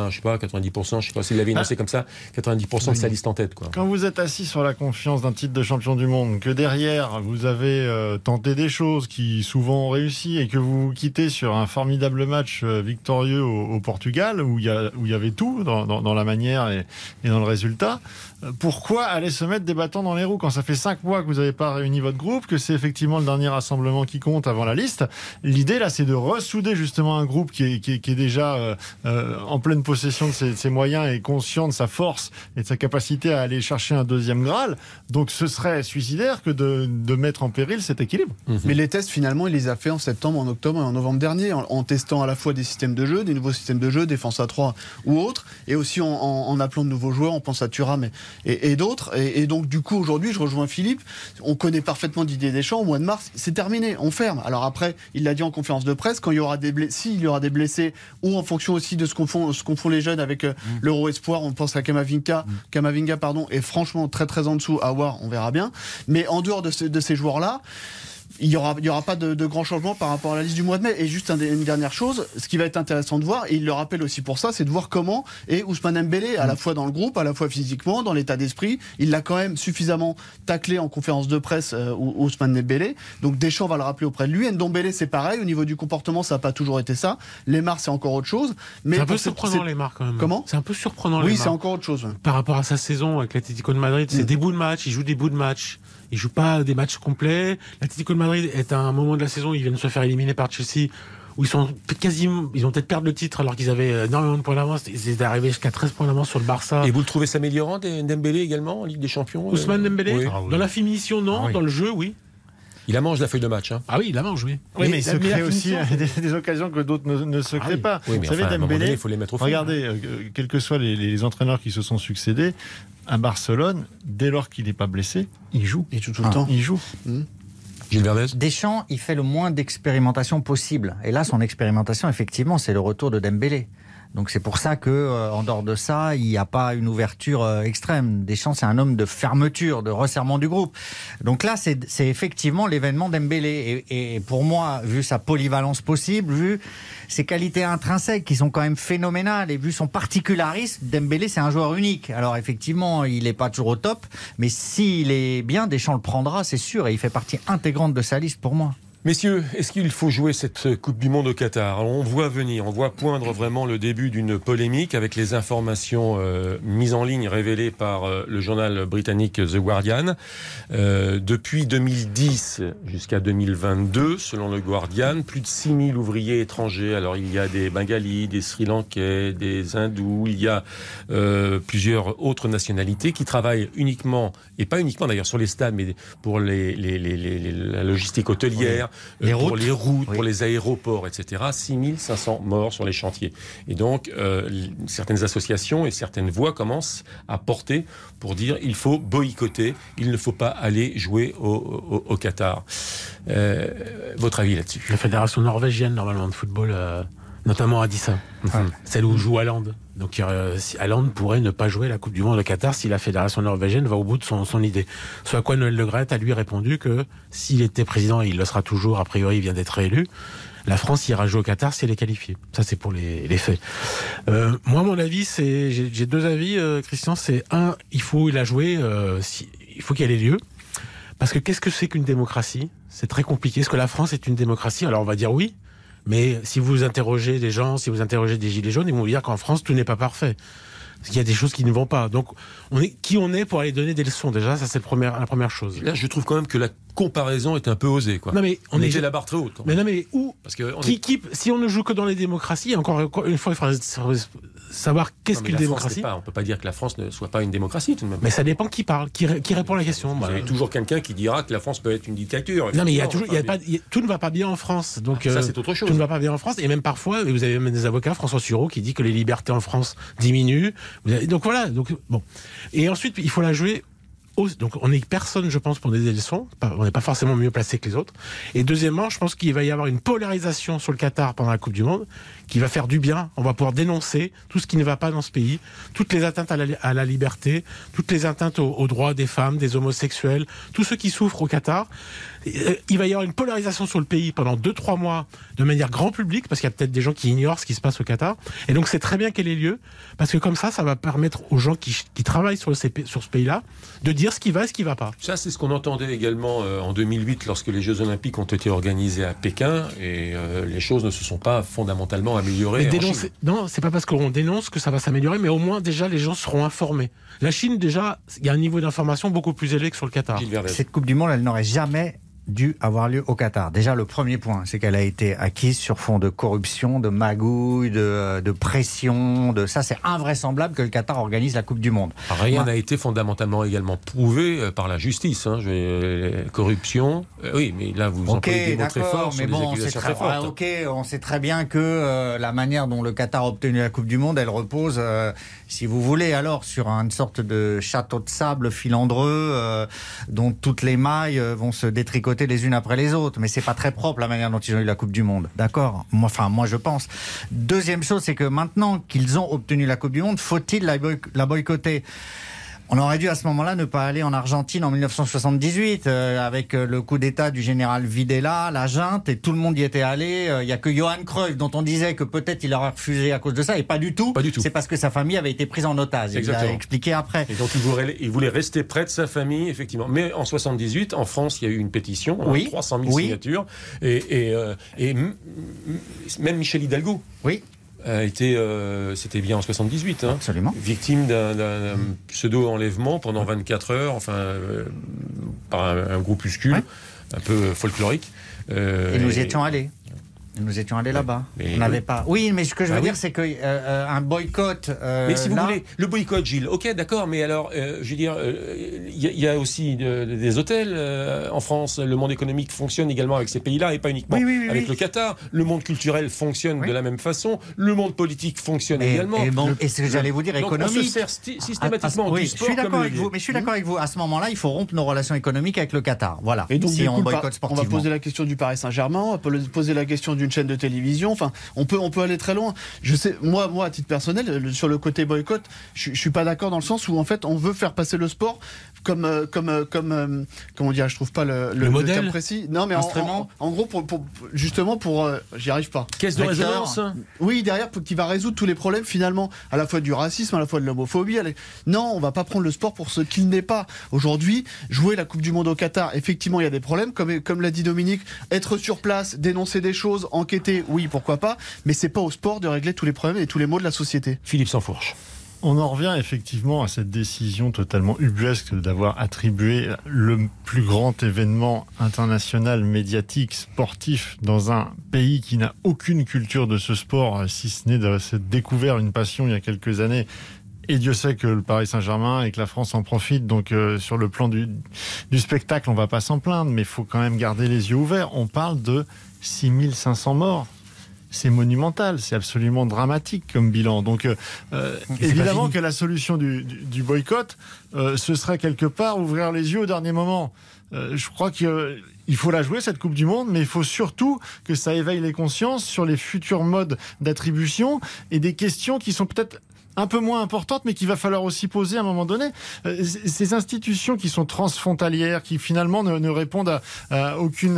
90%, je sais pas s'il l'avait énoncé comme ça, 90% de sa liste en tête, quoi. Quand vous êtes assis sur la confiance d'un titre de champion du monde, que derrière vous avez tenté des choses qui souvent ont réussi et que vous vous quittez sur un formidable match victorieux au Portugal, où il y avait tout dans la manière et dans le résultat, pourquoi aller se mettre des bâtons dans les roues quand ça fait 5 mois que vous n'avez pas réuni votre groupe, que c'est effectivement le dernier rassemblement qui compte avant la liste? L'idée là, c'est de ressouder justement un groupe qui est déjà en pleine possession de ses moyens et conscient de sa force et de sa capacité à aller chercher un deuxième Graal. Donc ce serait suicidaire que de mettre en péril cet équilibre. Mais les tests, finalement, il les a fait en septembre, en octobre et en novembre dernier, en testant à la fois des systèmes de jeu, des nouveaux systèmes de jeu, défense à 3 ou autres, et aussi en appelant de nouveaux joueurs. On pense à Thuram et d'autres. Et donc, du coup, aujourd'hui, je rejoins Philippe. On connaît parfaitement Didier Deschamps. Au mois de mars, c'est terminé. On ferme. Alors après, il l'a dit en conférence de presse, quand il y aura s'il y aura des blessés, ou en fonction aussi de ce qu'on font les jeunes avec l'Euro Espoir, on pense à Kamavinga, est franchement très très en dessous. À voir, on verra bien. Mais en dehors de ces joueurs-là, il n'y aura pas de grands changements par rapport à la liste du mois de mai. Et juste une dernière chose, ce qui va être intéressant de voir, et il le rappelle aussi pour ça, c'est de voir comment est Ousmane Dembélé, à la fois dans le groupe, à la fois physiquement, dans l'état d'esprit. Il l'a quand même suffisamment taclé en conférence de presse, Ousmane Dembélé. Donc Deschamps va le rappeler auprès de lui. Ndombélé, c'est pareil. Au niveau du comportement, ça n'a pas toujours été ça. Lemar, c'est encore autre chose. Mais c'est un peu surprenant, Lemar, quand même. Comment ? C'est un peu surprenant, Oui, Lemar. c'est encore autre chose. Par rapport à sa saison avec l'Atlético de Madrid, c'est des bouts de match, il joue des bouts de match. Il joue pas des matchs complets. L'Atlético de Madrid est à un moment de la saison, ils viennent de se faire éliminer par Chelsea, où ils ont peut-être perdu le titre alors qu'ils avaient énormément de points d'avance. Ils étaient arrivés jusqu'à 13 points d'avance sur le Barça. Et vous le trouvez s'améliorant, Dembélé également en Ligue des Champions? Ousmane Dembélé, oui. Dans la finition, non. Dans le jeu, oui. Il mange la feuille de match. Ah oui, il la mange, oui. Oui, mais il se crée aussi des occasions que d'autres ne se créent pas. Oui, mais vous savez, Dembélé, il faut les mettre au fond. Regardez, quels que soient les entraîneurs qui se sont succédés, à Barcelone, dès lors qu'il n'est pas blessé, il joue. Il joue tout le temps. Il joue. Gilles Verdez. Deschamps, il fait le moins d'expérimentation possible. Et là, son expérimentation, effectivement, c'est le retour de Dembélé. Donc c'est pour ça que, en dehors de ça, il n'y a pas une ouverture extrême. Deschamps, c'est un homme de fermeture, de resserrement du groupe. Donc là, c'est effectivement l'événement Dembélé. Et pour moi, vu sa polyvalence possible, vu ses qualités intrinsèques qui sont quand même phénoménales, et vu son particularisme, Dembélé, c'est un joueur unique. Alors effectivement, il n'est pas toujours au top, mais s'il est bien, Deschamps le prendra, c'est sûr, et il fait partie intégrante de sa liste pour moi. Messieurs, est-ce qu'il faut jouer cette Coupe du Monde au Qatar ? Alors, on voit venir, on voit poindre vraiment le début d'une polémique avec les informations mises en ligne, révélées par le journal britannique The Guardian. Depuis 2010 jusqu'à 2022, selon le Guardian, plus de 6000 ouvriers étrangers. Alors, il y a des Bengalis, des Sri Lankais, des Hindous, il y a plusieurs autres nationalités qui travaillent uniquement, et pas uniquement d'ailleurs sur les stades, mais pour la logistique hôtelière, pour les routes, pour les aéroports, etc. 6500 morts sur les chantiers. Et donc, certaines associations et certaines voix commencent à porter pour dire il faut boycotter, il ne faut pas aller jouer au Qatar. Votre avis là-dessus ? La fédération norvégienne, normalement, de football, notamment à Dissa, celle où joue Haaland. Donc Haaland pourrait ne pas jouer la Coupe du Monde au Qatar si la fédération norvégienne va au bout de son idée. Ce à quoi Noël Le Graët a lui répondu que s'il était président, et il le sera toujours, a priori il vient d'être réélu, la France ira jouer au Qatar si elle est qualifiée. Ça c'est pour les faits. Moi mon avis, j'ai deux avis, Christian. C'est un, il faut qu'il ait lieu. Parce que qu'est-ce que c'est qu'une démocratie ? C'est très compliqué. Est-ce que la France est une démocratie ? Alors on va dire oui. Mais si vous interrogez des gens, si vous interrogez des gilets jaunes, ils vont vous dire qu'en France, tout n'est pas parfait. Il y a des choses qui ne vont pas. Donc, qui on est pour aller donner des leçons ? Déjà, ça, c'est la première chose. Là, je trouve quand même que la comparaison est un peu osée, quoi. Non, mais on est la barre très haute. Mais non, mais où ? Parce que si on ne joue que dans les démocraties, encore une fois, il faudrait savoir qu'est-ce qu'une démocratie. On peut pas dire que la France ne soit pas une démocratie, tout de même. Mais ça dépend qui parle, qui répond à la question. Vous avez toujours quelqu'un qui dira que la France peut être une dictature. Non, mais tout ne va pas bien en France. Donc, ça, c'est autre chose. Tout ne va pas bien en France. Et même parfois, vous avez même des avocats, François Sureau, qui dit que les libertés en France diminuent. Donc voilà. Donc, bon. Et ensuite, il faut la jouer. Donc on n'est personne, je pense, pour donner des leçons. On n'est pas forcément mieux placé que les autres. Et deuxièmement, je pense qu'il va y avoir une polarisation sur le Qatar pendant la Coupe du Monde qui va faire du bien. On va pouvoir dénoncer tout ce qui ne va pas dans ce pays, toutes les atteintes à la liberté, toutes les atteintes aux droits des femmes, des homosexuels, tous ceux qui souffrent au Qatar. Il va y avoir une polarisation sur le pays pendant 2-3 mois de manière grand public, parce qu'il y a peut-être des gens qui ignorent ce qui se passe au Qatar. Et donc c'est très bien qu'elle ait lieu, parce que comme ça va permettre aux gens qui travaillent sur ce pays-là de dire ce qui va et ce qui ne va pas. Ça, c'est ce qu'on entendait également en 2008 lorsque les Jeux Olympiques ont été organisés à Pékin, et les choses ne se sont pas fondamentalement améliorées. Non, c'est pas parce qu'on dénonce que ça va s'améliorer, mais au moins déjà les gens seront informés. La Chine, déjà, il y a un niveau d'information beaucoup plus élevé que sur le Qatar. Cette Coupe du Monde, elle n'aurait jamais dû avoir lieu au Qatar. Déjà, le premier point, c'est qu'elle a été acquise sur fond de corruption, de magouille, de pression. Ça, c'est invraisemblable que le Qatar organise la Coupe du Monde. Rien n'a été fondamentalement également prouvé par la justice. Corruption, oui, mais là, vous employez des mots très forts sur des accusations très fortes. On sait très bien que la manière dont le Qatar a obtenu la Coupe du Monde, elle repose, si vous voulez, alors sur une sorte de château de sable filandreux dont toutes les mailles vont se détricoter les unes après les autres. Mais c'est pas très propre la manière dont ils ont eu la Coupe du Monde. D'accord ? Moi, je pense. Deuxième chose, c'est que maintenant qu'ils ont obtenu la Coupe du Monde, faut-il la boycotter ? On aurait dû à ce moment-là ne pas aller en Argentine en 1978 avec le coup d'État du général Videla, la junte, et tout le monde y était allé. Il n'y a que Johan Cruyff dont on disait que peut-être il aurait refusé à cause de ça, et pas du tout. C'est parce que sa famille avait été prise en otage. Exactement. Il l'a expliqué après. Et donc il voulait rester près de sa famille, effectivement. Mais en 78, en France, il y a eu une pétition, 300 000 signatures, et même Michel Hidalgo. Oui. C'était bien en 78, Absolument. Victime d'un pseudo-enlèvement pendant 24 heures, par un groupuscule un peu folklorique. Et nous y étions allés. Nous étions allés là-bas. On n'avait pas. Oui, mais ce que je veux dire, c'est que un boycott. Mais si vous voulez, le boycott, Gilles. Ok, d'accord, mais alors, je veux dire, il y a aussi des hôtels en France. Le monde économique fonctionne également avec ces pays-là et pas uniquement avec le Qatar. Le monde culturel fonctionne de la même façon. Le monde politique fonctionne également. Et ce que j'allais vous dire, économique. On se sert systématiquement du sport. Je suis d'accord avec vous. Mais je suis d'accord avec vous. À ce moment-là, il faut rompre nos relations économiques avec le Qatar. Voilà. Et donc, si on boycotte sportivement. On va poser la question du Paris Saint-Germain. On va poser la question d'une chaîne de télévision. Enfin, on peut aller très loin. Je sais, moi, à titre personnel, sur le côté boycott, je suis pas d'accord dans le sens où en fait, on veut faire passer le sport comme comment dire, je trouve pas le modèle terme précis. Non, mais en gros, justement, j'y arrive pas. Caisse de résonance. Oui, derrière, qui va résoudre tous les problèmes finalement, à la fois du racisme, à la fois de l'homophobie. Non, on va pas prendre le sport pour ce qu'il n'est pas. Aujourd'hui, jouer la Coupe du Monde au Qatar, effectivement, il y a des problèmes, comme l'a dit Dominique, être sur place, dénoncer des choses, enquêter, oui, pourquoi pas, mais c'est pas au sport de régler tous les problèmes et tous les maux de la société. Philippe Sansfourche. On en revient effectivement à cette décision totalement ubuesque d'avoir attribué le plus grand événement international, médiatique, sportif dans un pays qui n'a aucune culture de ce sport, si ce n'est de s'être découvert une passion il y a quelques années. Et Dieu sait que le Paris Saint-Germain et que la France en profite. Donc sur le plan du spectacle, on ne va pas s'en plaindre, mais il faut quand même garder les yeux ouverts. On parle de 6500 morts. C'est monumental, c'est absolument dramatique comme bilan. Donc évidemment que la solution du boycott, ce serait quelque part ouvrir les yeux au dernier moment. Je crois qu'il faut la jouer, cette Coupe du Monde, mais il faut surtout que ça éveille les consciences sur les futurs modes d'attribution et des questions qui sont peut-être un peu moins importante, mais qu'il va falloir aussi poser à un moment donné. Ces institutions qui sont transfrontalières, qui finalement ne répondent à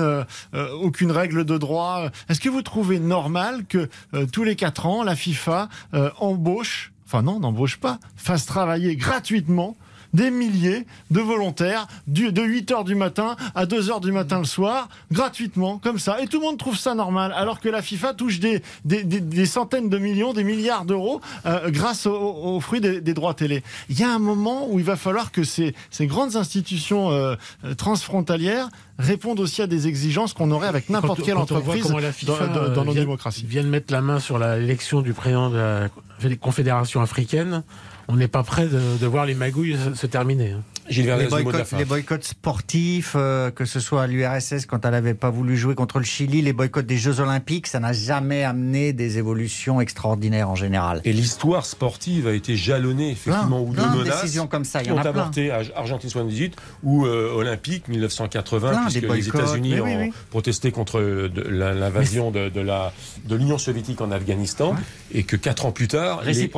aucune règle de droit. Est-ce que vous trouvez normal que tous les 4 ans, la FIFA n'embauche pas, fasse travailler gratuitement des milliers de volontaires de 8h du matin à 2h du matin le soir, gratuitement, comme ça. Et tout le monde trouve ça normal, alors que la FIFA touche des centaines de millions, des milliards d'euros grâce aux fruits des droits télé. Il y a un moment où il va falloir que ces grandes institutions transfrontalières répondent aussi à des exigences qu'on aurait avec n'importe quelle entreprise dans nos démocraties. Viennent mettre la main sur l'élection du président de la Confédération africaine. On n'est pas prêt de voir les magouilles se terminer. Les boycotts sportifs, que ce soit à l'URSS quand elle n'avait pas voulu jouer contre le Chili, les boycotts des Jeux Olympiques, ça n'a jamais amené des évolutions extraordinaires en général. Et l'histoire sportive a été jalonnée effectivement ou de menaces décisions comme ça, qui ont avorté à Argentine 78 ou Olympique 1980, puisque les États-Unis ont protesté contre l'invasion de l'Union soviétique en Afghanistan, et que 4 ans plus tard,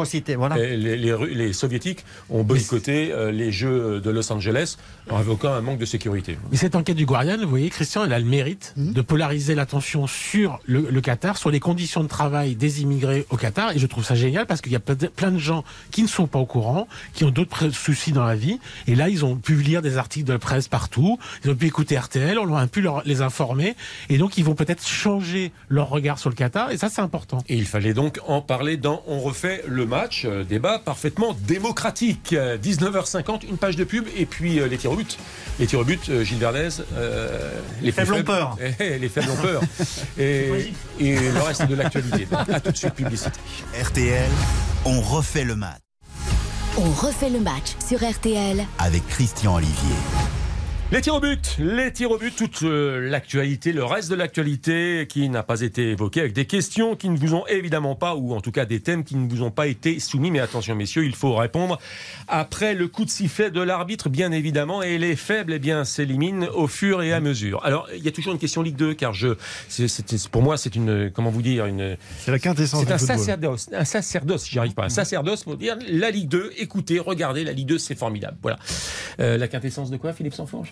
les Soviétiques ont boycotté les Jeux de Los Angeles en invoquant un manque de sécurité. Mais cette enquête du Guardian, vous voyez, Christian, elle a le mérite de polariser l'attention sur le Qatar, sur les conditions de travail des immigrés au Qatar, et je trouve ça génial parce qu'il y a plein de gens qui ne sont pas au courant, qui ont d'autres soucis dans la vie, et là ils ont pu lire des articles de presse partout, ils ont pu écouter RTL, on a pu les informer, et donc ils vont peut-être changer leur regard sur le Qatar, et ça c'est important. Et il fallait donc en parler dans On refait le match, débat parfaitement démocratique. 19h50, une page de pub, et puis les tirs au but. Les tirs au but, Gilles Verdez, les faibles ont peur. Les faibles ont peur. Et le reste de l'actualité. À tout de suite, publicité. RTL, on refait le match. On refait le match sur RTL Avec Christian Olivier. Les tirs au but, toute l'actualité, le reste de l'actualité qui n'a pas été évoqué, avec des questions qui ne vous ont évidemment pas, ou en tout cas des thèmes qui ne vous ont pas été soumis. Mais attention messieurs, il faut répondre après le coup de sifflet de l'arbitre, bien évidemment, et les faibles, eh bien, s'éliminent au fur et à mesure. Alors, il y a toujours une question Ligue 2, car pour moi, c'est une, comment vous dire, c'est la quintessence du football. Un sacerdoce, j'y arrive pas, un sacerdoce pour dire la Ligue 2, écoutez, regardez, la Ligue 2, c'est formidable. Voilà. La quintessence de quoi, Philippe Sanforge?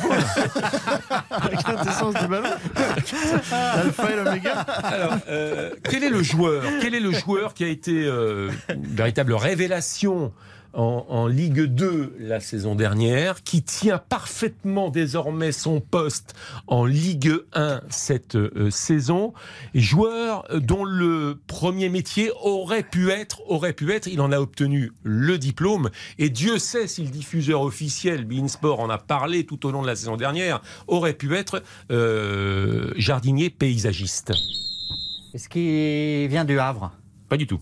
La quintessence du ballon. L'alpha et l'oméga. Alors, quel est le joueur qui a été une véritable révélation en Ligue 2 la saison dernière, qui tient parfaitement désormais son poste en Ligue 1 cette saison, et joueur dont le premier métier aurait pu être, il en a obtenu le diplôme, et Dieu sait si le diffuseur officiel beIN Sport en a parlé tout au long de la saison dernière, aurait pu être jardinier paysagiste. Est-ce qu'il vient du Havre? Pas du tout.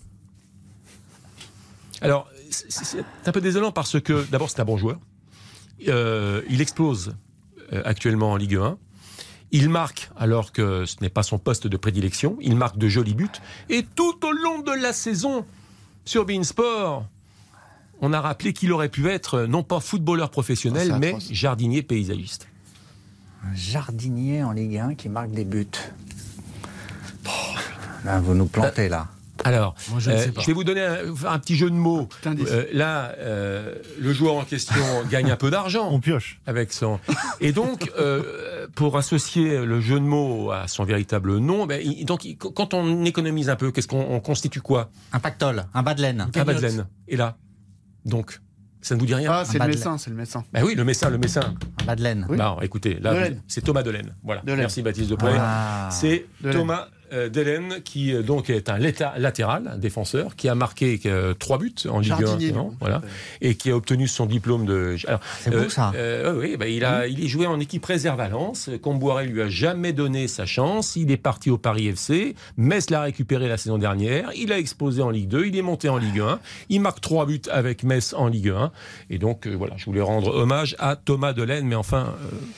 Alors, c'est un peu désolant parce que, d'abord, c'est un bon joueur. Il explose actuellement en Ligue 1. Il marque, alors que ce n'est pas son poste de prédilection, il marque de jolis buts. Et tout au long de la saison, sur beIN Sport, on a rappelé qu'il aurait pu être, non pas footballeur professionnel, mais jardinier paysagiste. Un jardinier en Ligue 1 qui marque des buts. Là, vous nous plantez, là. Alors, je vais vous donner un petit jeu de mots. Le joueur en question gagne un peu d'argent. On pioche. Avec son... Et donc, pour associer le jeu de mots à son véritable nom, quand on économise un peu, qu'est-ce qu'on constitue quoi? Un pactole, un bas de laine. Un bas de laine. Et là, donc, ça ne vous dit rien? Ah, c'est le médecin. Bah oui, le médecin. Un bas de laine. Oui. Bah, écoutez, là, c'est Thomas Delaine. Voilà. Merci Baptiste Depré. C'est Thomas Delaine, qui donc est un latéral, un défenseur, qui a marqué 3 buts en Ligue 1, voilà, et qui a obtenu son diplôme de... Alors, c'est beau ça. Oui, il est joué en équipe réserve à Lens. Comboiré lui a jamais donné sa chance. Il est parti au Paris FC. Metz l'a récupéré la saison dernière. Il a explosé en Ligue 2. Il est monté en Ligue 1. Il marque 3 buts avec Metz en Ligue 1. Et donc, voilà, je voulais rendre hommage à Thomas Delaine, mais enfin...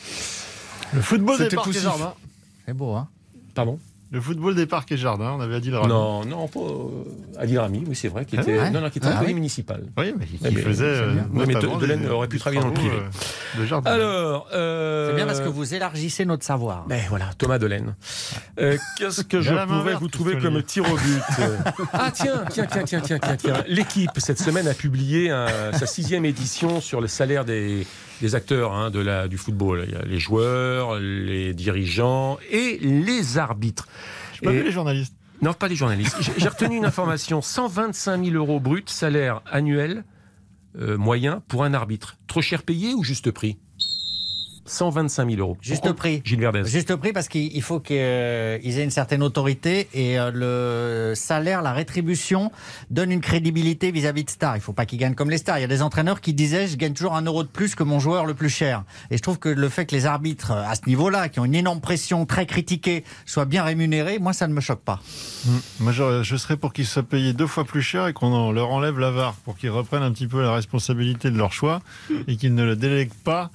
Le football des parcs et jardins. C'est beau, hein? Pardon? Le football des parcs et jardins, on avait Adil Rami. Non, pas Adil Rami, oui, c'est vrai, qui était employé municipal. Oui, mais qui faisait. Mais Delaine aurait pu travailler dans le privé. Alors. C'est bien parce que vous élargissez notre savoir. Ben voilà, Thomas Delaine. Qu'est-ce que je pourrais vous trouver comme tir au but? Ah, tiens. L'équipe, cette semaine, a publié sa 6e édition sur le salaire des acteurs du football. Il y a les joueurs, les dirigeants et les arbitres. Je n'ai pas vu les journalistes. Non, pas les journalistes. J'ai retenu une information. 125 000 € brut, salaire annuel moyen pour un arbitre. Trop cher payé ou juste prix? 125 000 €. Juste prix. Gilles Verdez. Juste prix parce qu'il faut qu'ils aient une certaine autorité et le salaire, la rétribution donne une crédibilité vis-à-vis de stars. Il ne faut pas qu'ils gagnent comme les stars. Il y a des entraîneurs qui disaient je gagne toujours 1 € de plus que mon joueur le plus cher. Et je trouve que le fait que les arbitres à ce niveau-là, qui ont une énorme pression, très critiqués, soient bien rémunérés, moi ça ne me choque pas. Moi je serais pour qu'ils soient payés 2 fois plus cher et qu'on leur enlève la VAR pour qu'ils reprennent un petit peu la responsabilité de leur choix et qu'ils ne le délèguent pas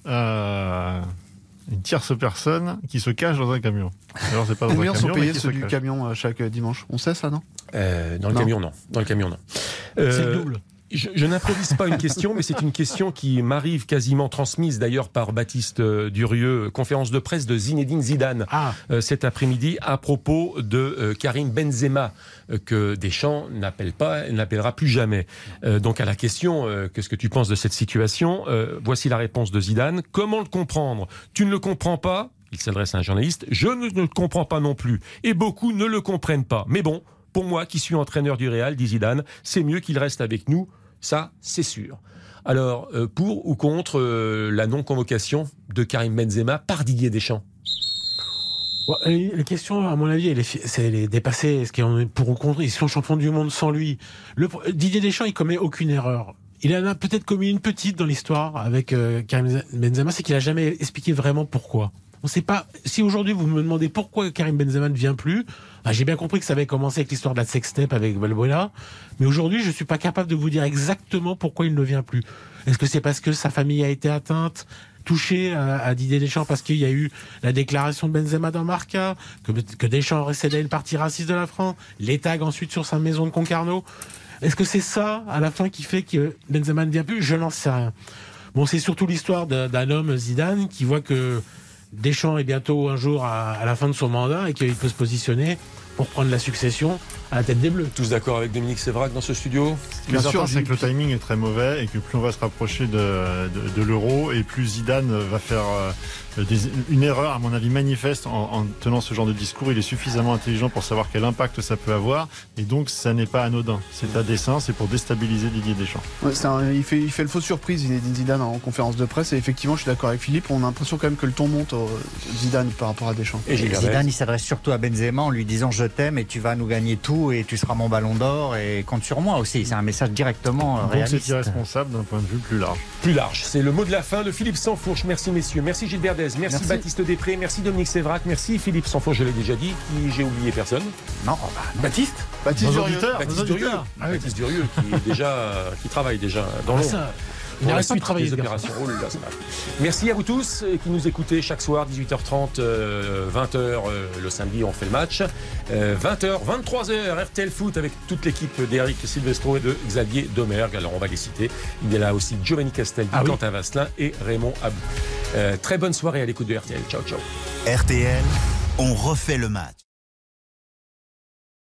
une tierce personne qui se cache dans un camion. Alors c'est pas dans combien un camion, sont payés ceux du camion chaque dimanche? On sait ça, non? Dans le camion, non. C'est le double. Je n'improvise pas une question, mais c'est une question qui m'arrive quasiment transmise d'ailleurs par Baptiste Durieux, conférence de presse de Zinedine Zidane cet après-midi à propos de Karim Benzema, que Deschamps n'appellera plus jamais. Donc à la question, qu'est-ce que tu penses de cette situation? Voici la réponse de Zidane. Comment le comprendre? Tu ne le comprends pas? Il s'adresse à un journaliste. Je ne le comprends pas non plus. Et beaucoup ne le comprennent pas. Mais bon, pour moi, qui suis entraîneur du Real, dit Zidane, c'est mieux qu'il reste avec nous. Ça, c'est sûr. Alors, pour ou contre la non-convocation de Karim Benzema par Didier Deschamps? La question, à mon avis, elle est dépassée. Est-ce qu'on est pour ou contre? Ils sont champions du monde sans lui. Didier Deschamps, il commet aucune erreur. il en a peut-être commis une petite dans l'histoire avec Karim Benzema, c'est qu'il a jamais expliqué vraiment pourquoi. On sait pas. Si aujourd'hui vous me demandez pourquoi Karim Benzema ne vient plus, j'ai bien compris que ça avait commencé avec l'histoire de la sextape avec Valbuena, mais aujourd'hui je suis pas capable de vous dire exactement pourquoi il ne vient plus. Est-ce que c'est parce que sa famille a été atteinte, touchée à Didier Deschamps parce qu'il y a eu la déclaration de Benzema dans Marca, que Deschamps aurait cédé une partie raciste de la France, les tags ensuite sur sa maison de Concarneau. Est-ce que c'est ça à la fin qui fait que Benzema ne vient plus? Je n'en sais rien. Bon, c'est surtout l'histoire d'un homme, Zidane, qui voit que Deschamps est bientôt un jour à la fin de son mandat et qu'il peut se positionner pour prendre la succession à la tête des Bleus. Tous d'accord avec Dominique Sévrac dans ce studio? Bien sûr, c'est que le timing est très mauvais et que plus on va se rapprocher de l'Euro et plus Zidane va faire une erreur, à mon avis, manifeste en tenant ce genre de discours. Il est suffisamment intelligent pour savoir quel impact ça peut avoir et donc ça n'est pas anodin. C'est à dessein, c'est pour déstabiliser Didier Deschamps. Ouais, il fait le faux surprise, Zidane, en conférence de presse, et effectivement, je suis d'accord avec Philippe, on a l'impression quand même que le ton monte Zidane par rapport à Deschamps. Et Zidane, il s'adresse surtout à Benzema en lui disant je t'aime et tu vas nous gagner tout et tu seras mon ballon d'or et compte sur moi aussi. C'est un message directement réaliste. Donc c'est irresponsable d'un point de vue plus large. Plus large, c'est le mot de la fin de Philippe Sansfourche. Merci messieurs, merci Gilles Verdez, merci Baptiste Després, merci Dominique Sévrac, merci Philippe Sansfourche, je l'ai déjà dit, j'ai oublié personne. Non, Baptiste Durieux. Baptiste Durieux qui travaille déjà dans l'ombre. Il a réussi à travailler des opérations. Oh là, ça va. Merci à vous tous qui nous écoutez chaque soir, 18h30, 20h le samedi, on fait le match. 20h, 23h, RTL Foot avec toute l'équipe d'Eric Silvestro et de Xavier Domergue. Alors on va les citer. Il y a là aussi Giovanni Castaldi, Quentin Vasselin et Raymond Abou. Très bonne soirée à l'écoute de RTL. Ciao, ciao. RTL, on refait le match.